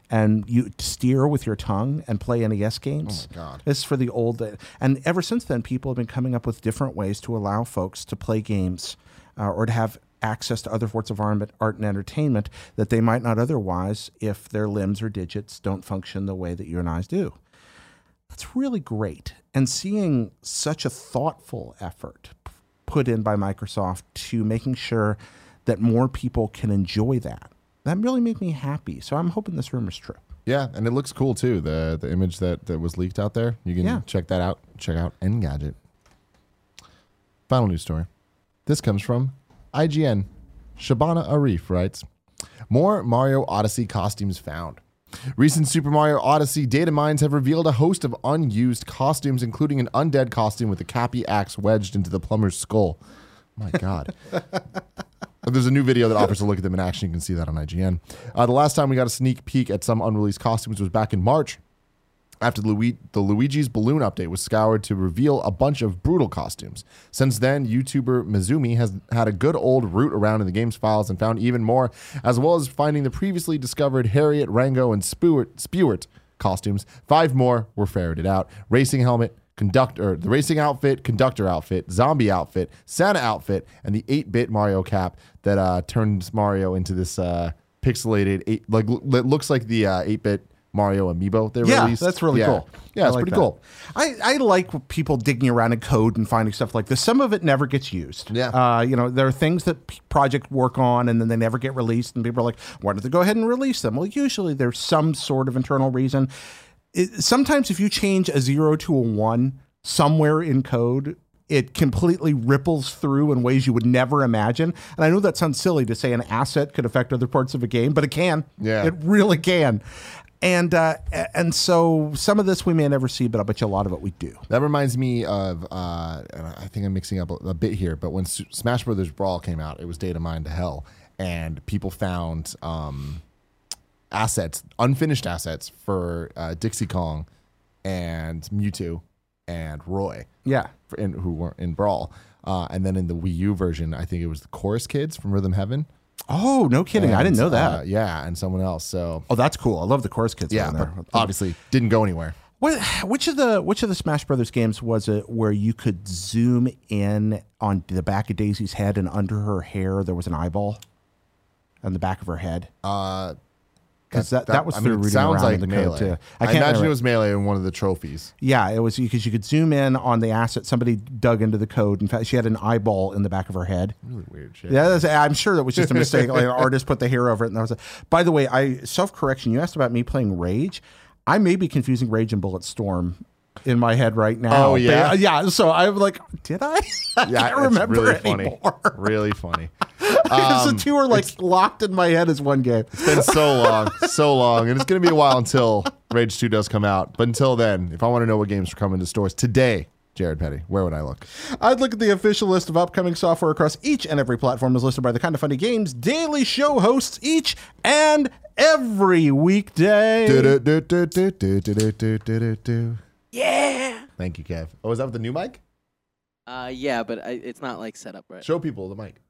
and you steer with your tongue and play NES games. Oh my God. This is for the old. And ever since then, people have been coming up with different ways to allow folks to play games or to have access to other sorts of art and entertainment that they might not otherwise if their limbs or digits don't function the way that your and I do. That's really great. And seeing such a thoughtful effort put in by Microsoft to making sure that more people can enjoy that really made me happy. So I'm hoping this rumor's true. Yeah, and it looks cool too. The image that was leaked out there. You can check that out. Check out Engadget. Final news story. This comes from IGN. Shabana Arif writes, more Mario Odyssey costumes found. Recent Super Mario Odyssey data mines have revealed a host of unused costumes, including an undead costume with a Cappy axe wedged into the plumber's skull. My God. There's a new video that offers a look at them in action. You can see that on IGN. The last time we got a sneak peek at some unreleased costumes was back in March, after the Luigi's Balloon update was scoured to reveal a bunch of brutal costumes. Since then, YouTuber Mizumi has had a good old root around in the game's files and found even more, as well as finding the previously discovered Harriet, Rango, and Spewart costumes. 5 more were ferreted out. Racing helmet, the racing outfit, conductor outfit, zombie outfit, Santa outfit, and the 8-bit Mario cap that turns Mario into this pixelated, looks like the 8-bit Mario amiibo they released. That's really cool. Yeah, it's pretty cool. I like people digging around in code and finding stuff like this. Some of it never gets used. Yeah. There are things that projects work on and then they never get released, and people are like, why don't they go ahead and release them? Well, usually there's some sort of internal reason. Sometimes if you change a 0 to a 1 somewhere in code, it completely ripples through in ways you would never imagine. And I know that sounds silly to say an asset could affect other parts of a game, but it can. Yeah. It really can. And so some of this we may never see, but I bet you a lot of it we do. That reminds me of, and I think I'm mixing up a bit here, but when Smash Brothers Brawl came out, it was data mined to hell, and people found unfinished assets for Dixie Kong and Mewtwo and Roy. Yeah. Who were in Brawl. And then in the Wii U version, I think it was the Chorus Kids from Rhythm Heaven. Oh, no kidding. I didn't know that. Yeah, and someone else. So that's cool. I love the Chorus Kids. Yeah, there. But obviously didn't go anywhere. Which of the Smash Brothers games was it where you could zoom in on the back of Daisy's head and under her hair there was an eyeball on the back of her head? Because that was through reading around like in the Melee. code too. I imagine it was Melee in one of the trophies. Yeah, it was because you could zoom in on the asset. Somebody dug into the code. In fact, she had an eyeball in the back of her head. Really weird shit. Yeah, I'm sure that was just a mistake. Like an artist put the hair over it, and that was. By the way, self-correction. You asked about me playing Rage. I may be confusing Rage and Bulletstorm in my head right now. Oh yeah, yeah. So I'm like, did I? I can't remember really anymore. Funny. Really funny. Because the two are like locked in my head as one game. It's been so long, and it's going to be a while until Rage 2 does come out. But until then, if I want to know what games are coming to stores today, Jared Petty, where would I look? I'd look at the official list of upcoming software across each and every platform as listed by the Kinda Funny Games daily show hosts each and every weekday. Yeah. Thank you, Kev. Oh, is that with the new mic? Yeah, but it's not like set up right. Show people the mic.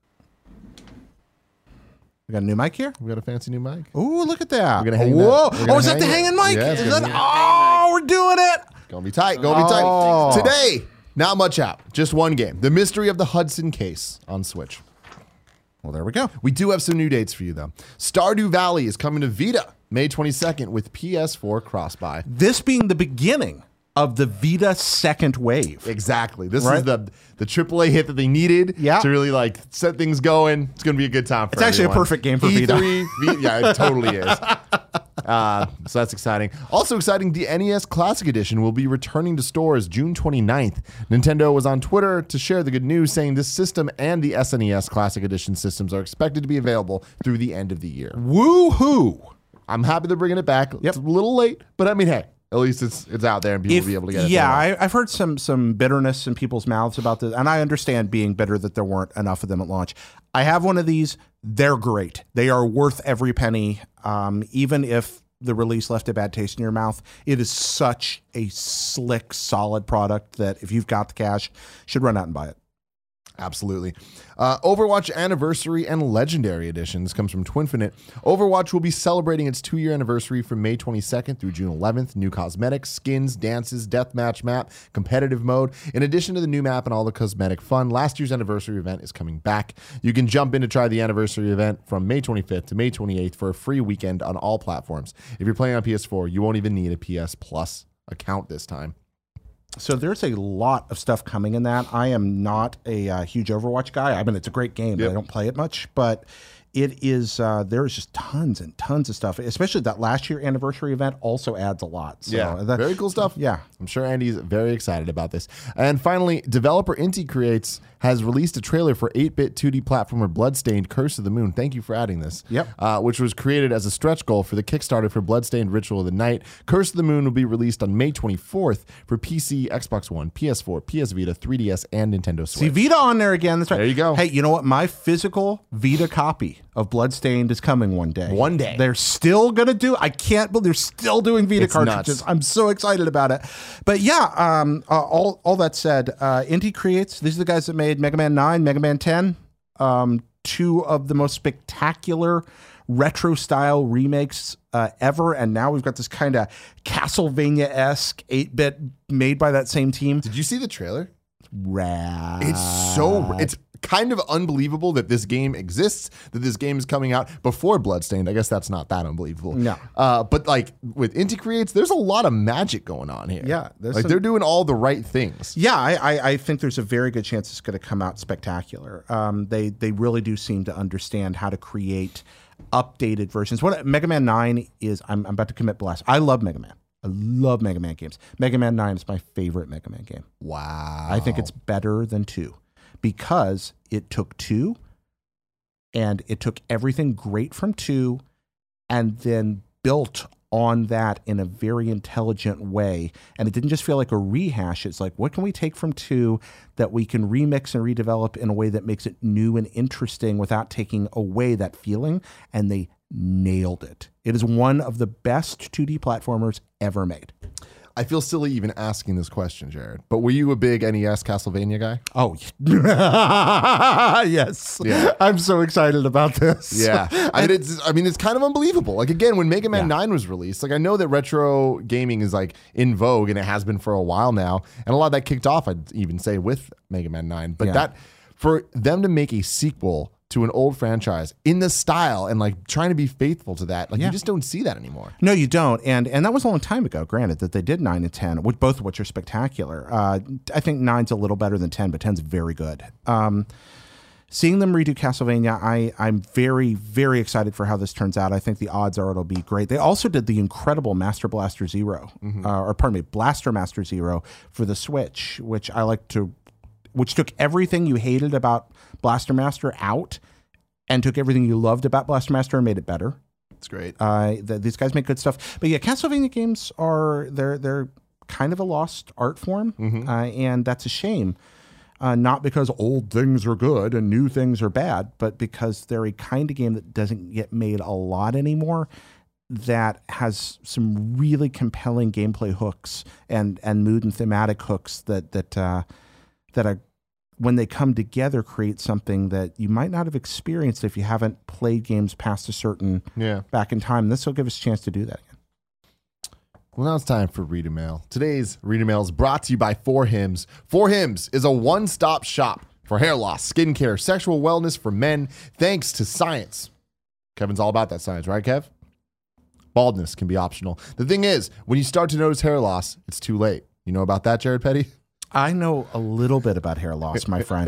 We got a new mic here? We got a fancy new mic. Ooh, look at that. We're gonna hang Whoa. that. We're gonna Is that the hang hanging mic? Yeah, Is that, we're doing it. Gonna be tight. Today, not much out. Just one game. The Mystery of the Hudson Case on Switch. Well, there we go. We do have some new dates for you, though. Stardew Valley is coming to Vita May 22nd with PS4 cross-buy. This being the beginning of the Vita second wave. Exactly. This is the AAA hit that they needed to really like set things going. It's going to be a good time for It's actually everyone. a perfect game for Vita. Yeah, it totally is. So that's exciting. Also exciting, the NES Classic Edition will be returning to stores June 29th. Nintendo was on Twitter to share the good news, saying this system and the SNES Classic Edition systems are expected to be available through the end of the year. Woo-hoo! I'm happy they're bringing it back. Yep. It's a little late, but I mean, hey, at least it's out there and people will be able to get it. Yeah, I've heard some bitterness in people's mouths about this, and I understand being bitter that there weren't enough of them at launch. I have one of these. They're great. They are worth every penny, even if the release left a bad taste in your mouth. It is such a slick, solid product that if you've got the cash, should run out and buy it. Absolutely. Overwatch Anniversary and Legendary Editions comes from Twinfinite. Overwatch will be celebrating its 2-year anniversary from May 22nd through June 11th. New cosmetics, skins, dances, deathmatch map, competitive mode. In addition to the new map and all the cosmetic fun, last year's anniversary event is coming back. You can jump in to try the anniversary event from May 25th to May 28th for a free weekend on all platforms. If you're playing on PS4, you won't even need a PS Plus account this time. So there's a lot of stuff coming in that. I am not a huge Overwatch guy. I mean, it's a great game, but I don't play it much. But it is there's just tons and tons of stuff. Especially that last year anniversary event also adds a lot. So very cool stuff. Yeah, I'm sure Andy's very excited about this. And finally, developer Inti Creates has released a trailer for 8-bit 2D platformer Bloodstained Curse of the Moon. Thank you for adding this. Yep. Which was created as a stretch goal for the Kickstarter for Bloodstained Ritual of the Night. Curse of the Moon will be released on May 24th for PC, Xbox One, PS4, PS Vita, 3DS, and Nintendo Switch. See Vita on there again. That's right. There you go. Hey, you know what? My physical Vita copy of Bloodstained is coming one day. One day. They're still going to do, I can't believe they're still doing Vita cartridges. Nuts. I'm so excited about it. But yeah, all that said, Inti Creates, these are the guys that made Mega Man 9, Mega Man 10, two of the most spectacular retro style remakes ever. And now we've got this kind of Castlevania-esque 8-bit made by that same team. Did you see the trailer? Rad. It's kind of unbelievable that this game exists, that this game is coming out before Bloodstained. I guess that's not that unbelievable. No. But like with Inti Creates, there's a lot of magic going on here. Yeah. Like they're doing all the right things. Yeah, I think there's a very good chance it's going to come out spectacular. They really do seem to understand how to create updated versions. What Mega Man 9 is, I'm about to commit blast. I love Mega Man. I love Mega Man games. Mega Man 9 is my favorite Mega Man game. Wow. I think it's better than 2 because it took 2 and it took everything great from 2 and then built on that in a very intelligent way. And it didn't just feel like a rehash. It's like, what can we take from 2 that we can remix and redevelop in a way that makes it new and interesting without taking away that feeling? And they nailed it. It is one of the best 2D platformers ever made. I feel silly even asking this question, Jared, but were you a big NES Castlevania guy? Oh, yes. Yeah. I'm so excited about this. Yeah. It's kind of unbelievable. Like, again, when Mega Man 9 was released, like, I know that retro gaming is, like, in vogue, and it has been for a while now, and a lot of that kicked off, I'd even say, with Mega Man 9. But that, for them to make a sequel to an old franchise in the style and like trying to be faithful to that, like you just don't see that anymore. No, you don't. And that was a long time ago, granted, that they did 9 and 10, both of which are spectacular. I think 9's a little better than 10, but 10's very good. Seeing them redo Castlevania, I'm very, very excited for how this turns out. I think the odds are it'll be great. They also did the incredible Master Blaster Zero, Blaster Master Zero for the Switch, which took everything you hated about Blaster Master out and took everything you loved about Blaster Master and made it better. It's great. These guys make good stuff. But yeah, Castlevania games they're kind of a lost art form, and that's a shame. Not because old things are good and new things are bad, but because they're a kind of game that doesn't get made a lot anymore, that has some really compelling gameplay hooks and mood and thematic hooks that are, when they come together, create something that you might not have experienced if you haven't played games past a certain back in time. This will give us a chance to do that again. Well, now it's time for Reader Mail. Today's Reader Mail is brought to you by 4Hims. 4Hims is a one-stop shop for hair loss, skincare, sexual wellness for men, thanks to science. Kevin's all about that science, right, Kev? Baldness can be optional. The thing is, when you start to notice hair loss, it's too late. You know about that, Jared Petty? I know a little bit about hair loss, my friend.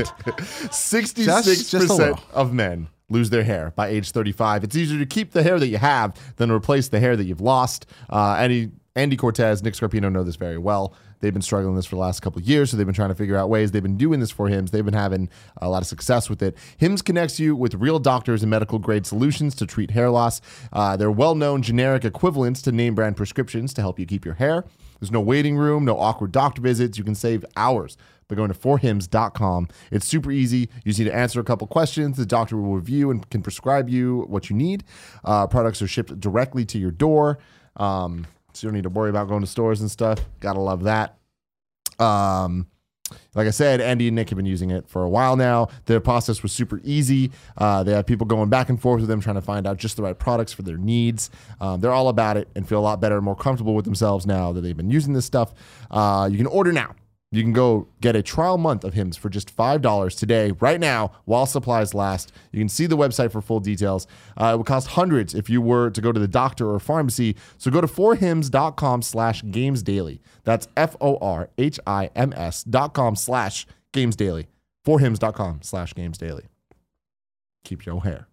66% of men lose their hair by age 35. It's easier to keep the hair that you have than to replace the hair that you've lost. Andy Cortez, Nick Scarpino know this very well. They've been struggling with this for the last couple of years, so they've been trying to figure out ways. They've been doing this for Hims. They've been having a lot of success with it. Hims connects you with real doctors and medical-grade solutions to treat hair loss. They're well-known generic equivalents to name-brand prescriptions to help you keep your hair. There's no waiting room, no awkward doctor visits. You can save hours by going to 4hims.com. It's super easy. You just need to answer a couple questions. The doctor will review and can prescribe you what you need. Products are shipped directly to your door. So you don't need to worry about going to stores and stuff. Gotta love that. Like I said, Andy and Nick have been using it for a while now. Their process was super easy. They have people going back and forth with them, trying to find out just the right products for their needs. They're all about it and feel a lot better and more comfortable with themselves now that they've been using this stuff. You can order now. You can go get a trial month of Hims for just $5 today, right now, while supplies last. You can see the website for full details. It would cost hundreds if you were to go to the doctor or pharmacy. So go to forhims.com/gamesdaily. That's FORHIMS.com/gamesdaily. Forhims.com/gamesdaily. Keep your hair.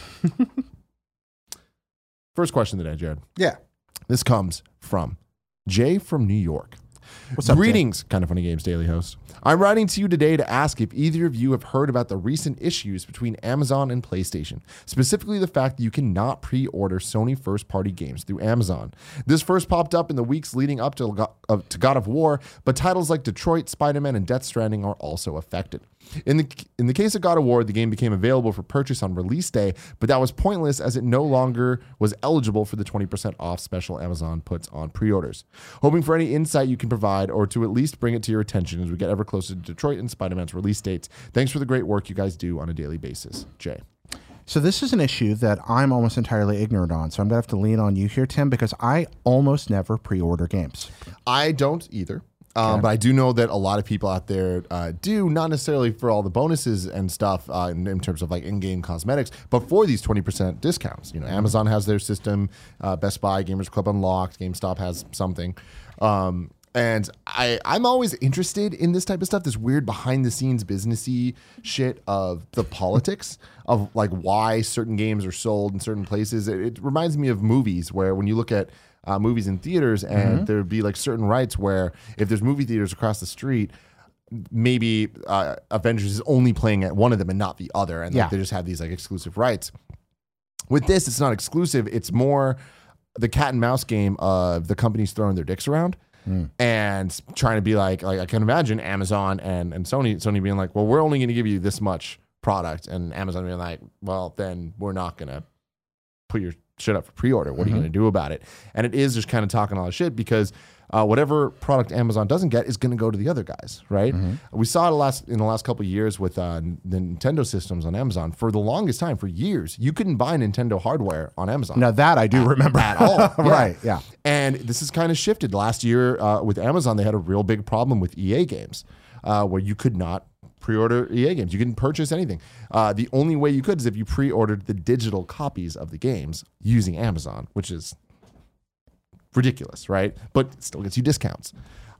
First question today, Jared. Yeah. This comes from Jay from New York. What's up, Jay? Greetings, Kind of Funny Games Daily host. I'm writing to you today to ask if either of you have heard about the recent issues between Amazon and PlayStation, specifically the fact that you cannot pre-order Sony first-party games through Amazon. This first popped up in the weeks leading up to God of War, but titles like Detroit, Spider-Man, and Death Stranding are also affected. In the case of God of War, the game became available for purchase on release day, but that was pointless as it no longer was eligible for the 20% off special Amazon puts on pre-orders. Hoping for any insight you can provide or to at least bring it to your attention as we get ever closer to Detroit and Spider-Man's release dates. Thanks for the great work you guys do on a daily basis. Jay. So this is an issue that I'm almost entirely ignorant on. So I'm going to have to lean on you here, Tim, because I almost never pre-order games. I don't either. But I do know that a lot of people out there do, not necessarily for all the bonuses and stuff in terms of like in-game cosmetics, but for these 20% discounts. You know, Amazon has their system, Best Buy, Gamers Club Unlocked, GameStop has something. And I'm always interested in this type of stuff, this weird behind-the-scenes businessy shit of the politics of like why certain games are sold in certain places. It reminds me of movies where when you look at movies in theaters and there'd be like certain rights where if there's movie theaters across the street, maybe Avengers is only playing at one of them and not the other. And like, they just have these like exclusive rights. With this, it's not exclusive. It's more the cat and mouse game of the companies throwing their dicks around and trying to be like I can imagine Amazon and Sony being like, well, we're only going to give you this much product. And Amazon being like, well, then we're not going to put your shit up for pre-order. What are you going to do about it? And it is just kind of talking all the shit because whatever product Amazon doesn't get is going to go to the other guys, right? We saw it in the last couple of years with the Nintendo systems on Amazon. For the longest time, for years, you couldn't buy Nintendo hardware on Amazon. Now that I do remember at all. Right, yeah. And this has kind of shifted. Last year with Amazon, they had a real big problem with EA games where you could not pre-order EA games. You couldn't purchase anything. The only way you could is if you pre-ordered the digital copies of the games using Amazon, which is ridiculous, right? But it still gets you discounts.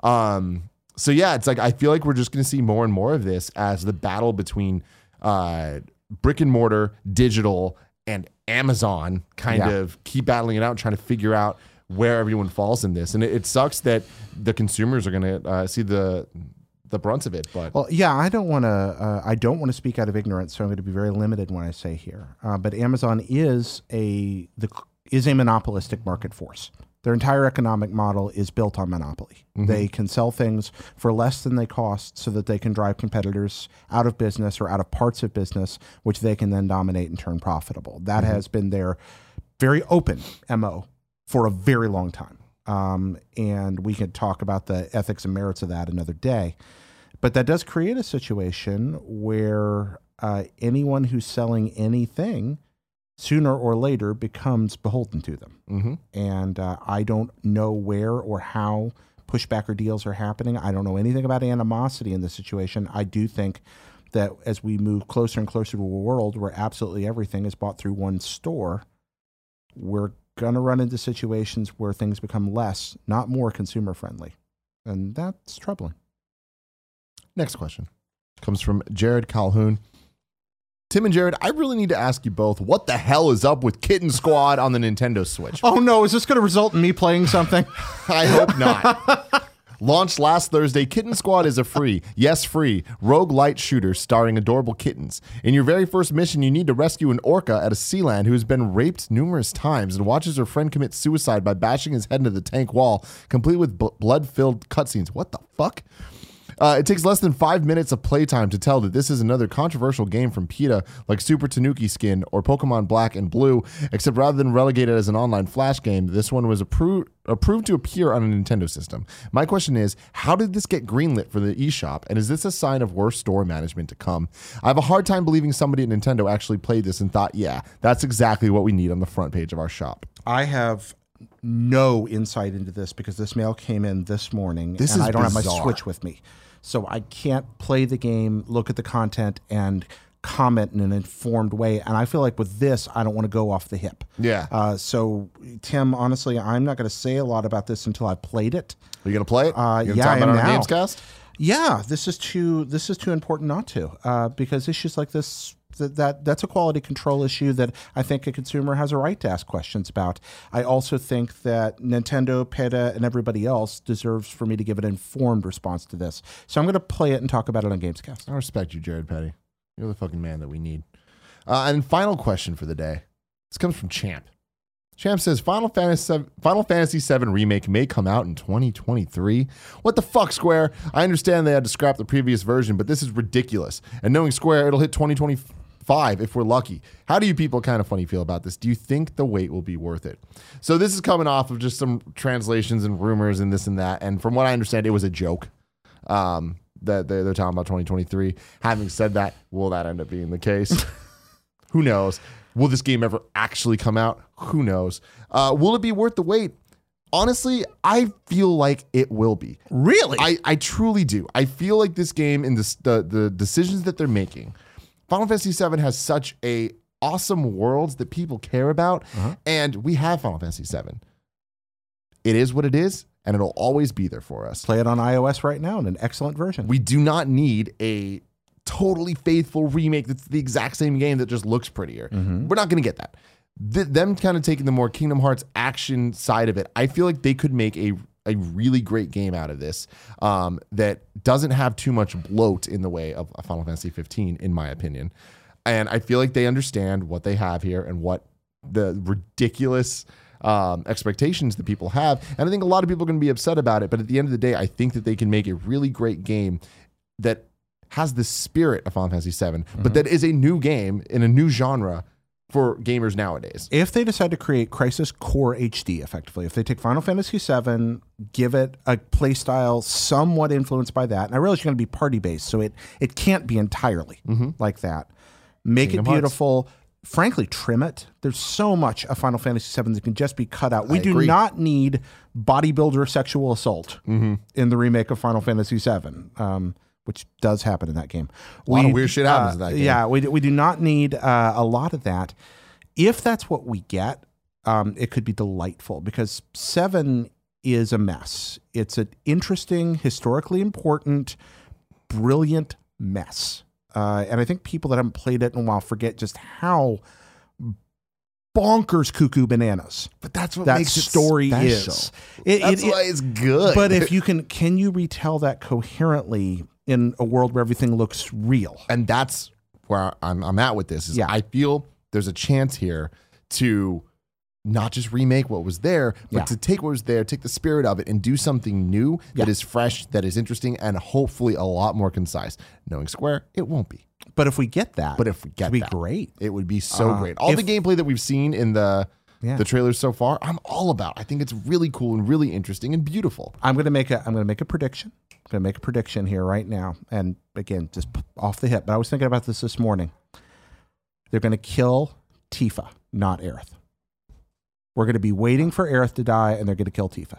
So yeah, it's like I feel like we're just going to see more and more of this as the battle between brick and mortar, digital, and Amazon kind of keep battling it out, trying to figure out where everyone falls in this. And it sucks that the consumers are going to see the brunts of it. But well, yeah, I don't want to speak out of ignorance, so I'm going to be very limited when I say here. But Amazon is a monopolistic market force. Their entire economic model is built on monopoly. They can sell things for less than they cost so that they can drive competitors out of business or out of parts of business, which they can then dominate and turn profitable. That has been their very open MO for a very long time. And we could talk about the ethics and merits of that another day. But that does create a situation where anyone who's selling anything sooner or later becomes beholden to them. And I don't know where or how pushback or deals are happening. I don't know anything about animosity in this situation. I do think that as we move closer and closer to a world where absolutely everything is bought through one store, we're going to run into situations where things become less, not more consumer friendly. And that's troubling. Next question comes from Jared Calhoun. Tim and Jared, I really need to ask you both, what the hell is up with Kitten Squad on the Nintendo Switch? Oh no, is this going to result in me playing something? I hope not. Launched last Thursday, Kitten Squad is a free roguelite shooter starring adorable kittens. In your very first mission, you need to rescue an orca at a sealand who has been raped numerous times and watches her friend commit suicide by bashing his head into the tank wall, complete with blood-filled cutscenes. What the fuck? It takes less than 5 minutes of playtime to tell that this is another controversial game from PETA, like Super Tanuki Skin or Pokemon Black and Blue, except rather than relegated as an online flash game, this one was approved to appear on a Nintendo system. My question is, how did this get greenlit for the eShop, and is this a sign of worse store management to come? I have a hard time believing somebody at Nintendo actually played this and thought, yeah, that's exactly what we need on the front page of our shop. I have no insight into this because this mail came in this morning, This and is I don't have bizarre. my Switch with me. So I can't play the game, look at the content, and comment in an informed way. And I feel like with this, I don't want to go off the hip. Yeah. So, Tim, honestly, I'm not going to say a lot about this until I played it. Are you going to play it? You Yeah, talk I about am it on now. Gamescast? Yeah, this is too important not to, because issues like this, that's a quality control issue that I think a consumer has a right to ask questions about. I also think that Nintendo, PETA, and everybody else deserves for me to give an informed response to this. So I'm going to play it and talk about it on Gamescast. I respect you, Jared Petty. You're the fucking man that we need. And final question for the day. This comes from Champ. Champ says, Final Fantasy VII Remake may come out in 2023. What the fuck, Square? I understand they had to scrap the previous version, but this is ridiculous. And knowing Square, it'll hit 2025 if we're lucky. How do you people Kind of Funny feel about this? Do you think the wait will be worth it? So this is coming off of just some translations and rumors and this and that. And from what I understand, it was a joke. That they're talking about 2023. Having said that, will that end up being the case? Who knows? Will this game ever actually come out? Who knows? Will it be worth the wait? Honestly, I feel like it will be. Really? I truly do. I feel like this game and the decisions that they're making, Final Fantasy VII has such a awesome worlds that people care about, and we have Final Fantasy VII. It is what it is, and it'll always be there for us. Play it on iOS right now in an excellent version. We do not need a totally faithful remake that's the exact same game that just looks prettier. We're not going to get that. Them kind of taking the more Kingdom Hearts action side of it, I feel like they could make a really great game out of this that doesn't have too much bloat in the way of Final Fantasy 15, in my opinion. And I feel like they understand what they have here and what the ridiculous expectations that people have. And I think a lot of people are going to be upset about it. But at the end of the day, I think that they can make a really great game that has the spirit of Final Fantasy VII, but that is a new game in a new genre for gamers nowadays. If they decide to create Crisis Core HD, effectively, if they take Final Fantasy VII, give it a play style somewhat influenced by that, and I realize you're going to be party-based, so it can't be entirely like that. Make Kingdom it beautiful. Frankly, trim it. There's so much of Final Fantasy VII that can just be cut out. We do agree. not need bodybuilder sexual assault in the remake of Final Fantasy VII. Which does happen in that game. A lot of weird shit happens in that game. Yeah, we do not need a lot of that. If that's what we get, it could be delightful because 7 is a mess. It's an interesting, historically important, brilliant mess. And I think people that haven't played it in a while forget just how bonkers cuckoo bananas But that's what that makes story it special. is. That's why it's good. But if you can you retell that coherently in a world where everything looks real? And that's where I'm at with this. Is Yeah. I feel there's a chance here to not just remake what was there, but Yeah. to take what was there, take the spirit of it, and do something new that is fresh, that is interesting, and hopefully a lot more concise. Knowing Square, it won't be. But if we get that, But if we get it'd be that, great. it would be so great. All the gameplay that we've seen in the trailers so far, I'm all about. I think it's really cool and really interesting and beautiful. I'm gonna make a prediction. I'm gonna make a prediction here right now, and again, just off the hip. But I was thinking about this morning. They're gonna kill Tifa, not Aerith. We're gonna be waiting for Aerith to die, and they're gonna kill Tifa.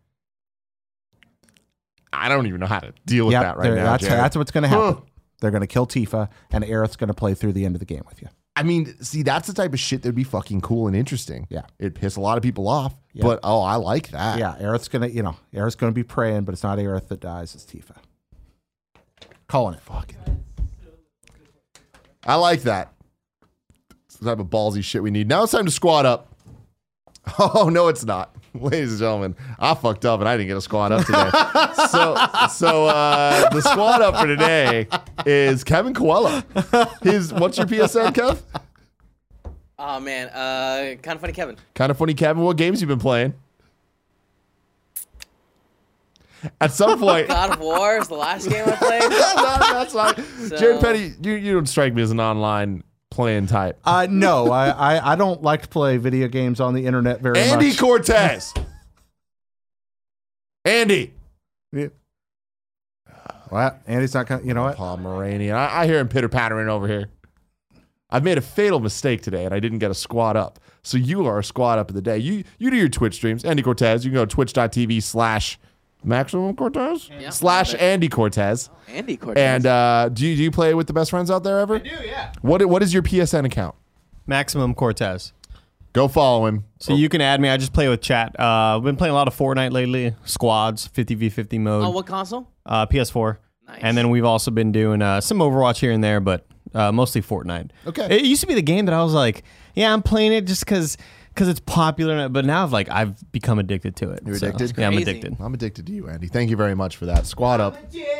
I don't even know how to deal with that right now. That's what's gonna happen. They're gonna kill Tifa, and Aerith's gonna play through the end of the game with you. I mean, see, that's the type of shit that'd be fucking cool and interesting. Yeah. It'd piss a lot of people off, Yeah. but I like that. Yeah, Aerith's gonna be praying, but it's not Aerith that dies, it's Tifa. Calling it. Fucking. I like that. It's the type of ballsy shit we need. Now it's time to squat up. Oh, no, it's not. Ladies and gentlemen, I fucked up and I didn't get a squat up today. so the squat up for today is Kevin Coelho. What's your PSN, Kev? Oh man, kind of funny, Kevin. Kind of funny, Kevin. What games you been playing? At some point, God of War is the last game I played. that's like So- Jared Petty. You don't strike me as an online playing type. No, I don't like to play video games on the internet very Andy much. Cortez. Andy. Well, Andy's not coming. You know what? Pomeranian. I hear him pitter pattering over here. I've made a fatal mistake today, and I didn't get a squad up. So you are a squad up of the day. You do your Twitch streams. Andy Cortez. You can go to twitch.tv/Maximum Cortez / Andy Cortez. Andy Cortez. And do you play with the best friends out there ever? I do, yeah. What is your PSN account? Maximum Cortez. Go follow him. So you can add me. I just play with chat. I've been playing a lot of Fortnite lately. Squads, 50v50 mode. Oh, what console? PS4. Nice. And then we've also been doing some Overwatch here and there, but mostly Fortnite. Okay. It used to be the game that I was like, yeah, I'm playing it just because it's popular. But now I've become addicted to it. You're So, addicted? Yeah, I'm Crazy. addicted. I'm addicted to you, Andy. Thank you very much for that. Squad up.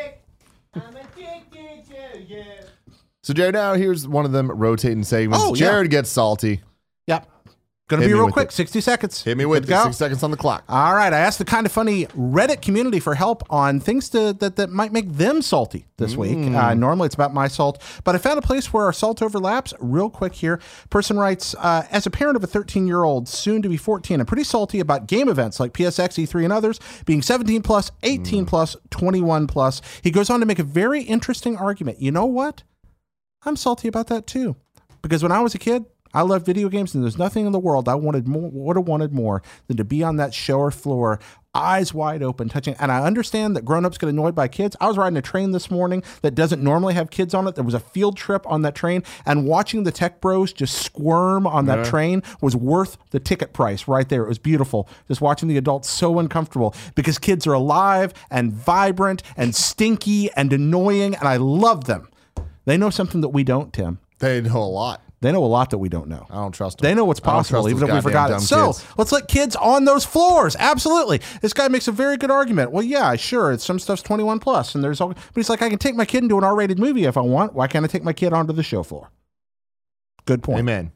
I'm addicted to you. So Jared, now here's one of them rotating segments. Oh, yeah. Jared gets salty. Yep. Gonna Hit be me real with quick. it. 60 seconds. Hit me with Good it. to go. 6 seconds on the clock. All right. I asked the Kind of Funny Reddit community for help on things that might make them salty this week. Normally it's about my salt, but I found a place where our salt overlaps. Real quick here. Person writes, as a parent of a 13-year-old, soon to be 14, I'm pretty salty about game events like PSX, E3, and others being 17 plus, 18 plus, 21 plus. He goes on to make a very interesting argument. You know what? I'm salty about that too. Because when I was a kid, I loved video games, and there's nothing in the world I would have wanted more than to be on that show or floor, eyes wide open, touching. And I understand that grown-ups get annoyed by kids. I was riding a train this morning that doesn't normally have kids on it. There was a field trip on that train, and watching the tech bros just squirm on that train was worth the ticket price right there. It was beautiful. Just watching the adults so uncomfortable because kids are alive and vibrant and stinky and annoying, and I love them. They know something that we don't, Tim. They know a lot. They know a lot that we don't know. I don't trust them. They know what's I don't possible, trust even those if we goddamn forgot it. dumb So kids. let's let kids on those floors. Absolutely. This guy makes a very good argument. Well, yeah, sure. Some stuff's 21 plus, and there's all. But he's like, I can take my kid into an R-rated movie if I want. Why can't I take my kid onto the show floor? Good point. Amen.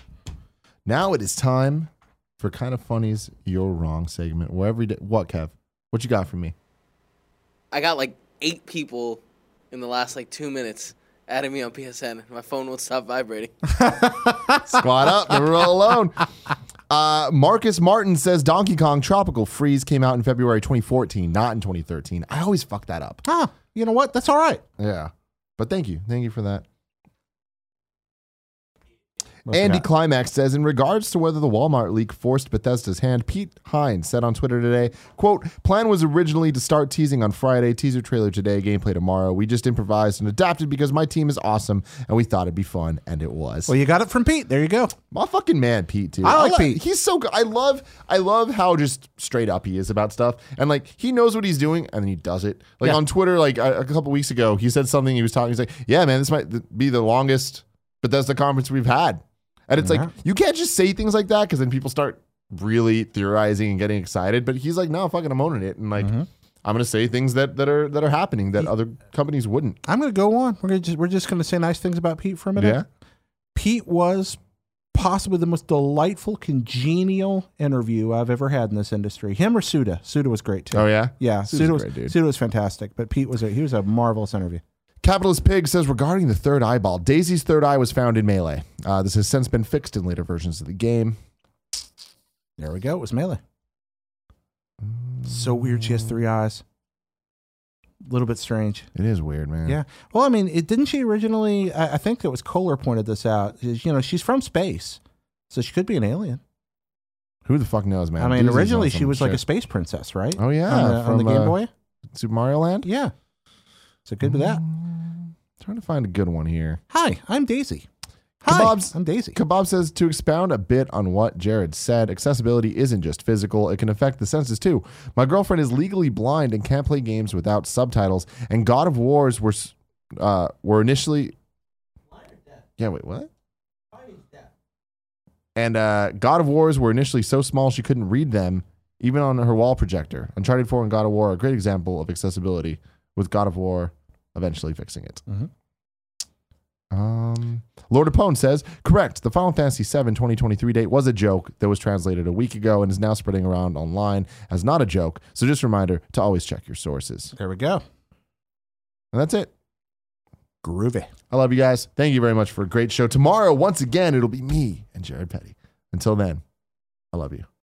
Now it is time for Kind of Funny's You're Wrong segment. Where every day, what, Kev? What you got for me? I got like 8 people in the last like 2 minutes adding me on PSN. My phone won't stop vibrating. Squad up. Never roll alone. Marcus Martin says Donkey Kong Tropical Freeze came out in February 2014, not in 2013. I always fuck that up. Ah, you know what? That's all right. Yeah. But thank you. Thank you for that. What else Andy you got? Climax says, in regards to whether the Walmart leak forced Bethesda's hand, Pete Hines said on Twitter today, quote, plan was originally to start teasing on Friday, teaser trailer today, gameplay tomorrow. We just improvised and adapted because my team is awesome and we thought it'd be fun, and it was. Well, you got it from Pete. There you go. My fucking man, Pete, too. I like Pete. He's so good. I love how just straight up he is about stuff. And like, he knows what he's doing and then he does it. Like Yeah. on Twitter, like a couple weeks ago, he said something, he's like, yeah, man, this might be the longest Bethesda conference we've had. And it's Yeah. like, you can't just say things like that because then people start really theorizing and getting excited. But he's like, no, fucking I'm owning it. And like, I'm going to say things that are happening that other companies wouldn't. I'm going to go on. We're just going to say nice things about Pete for a minute. Yeah. Pete was possibly the most delightful, congenial interview I've ever had in this industry. Him or Suda. Suda was great too. Oh, yeah? Yeah, Suda's Suda was great, dude. Suda was fantastic, but Pete was a marvelous interview. Capitalist Pig says, regarding the third eyeball, Daisy's third eye was found in Melee. This has since been fixed in later versions of the game. There we go. It was Melee. So weird. She has 3 eyes. A little bit strange. It is weird, man. Yeah. Well, I mean, didn't she originally? I think it was Kohler pointed this out. You know, she's from space, so she could be an alien. Who the fuck knows, man? I mean, Daisy's originally on she some was like a shit. space princess, right? Oh, yeah. on the from, Game Boy. Super Mario Land? Yeah. So it could be that. Trying to find a good one here. Hi, I'm Daisy. Hi, I'm Daisy. Kebab says, to expound a bit on what Jared said, accessibility isn't just physical, it can affect the senses too. My girlfriend is legally blind and can't play games without subtitles, and God of Wars were initially... Yeah, wait, what? And God of Wars were initially so small she couldn't read them, even on her wall projector. Uncharted 4 and God of War are a great example of accessibility, with God of War eventually fixing it. Lord Apone says, correct. The Final Fantasy VII 2023 date was a joke that was translated a week ago and is now spreading around online as not a joke. So just a reminder to always check your sources. There we go. And that's it. Groovy. I love you guys. Thank you very much for a great show. Tomorrow, once again, it'll be me and Jared Petty. Until then, I love you.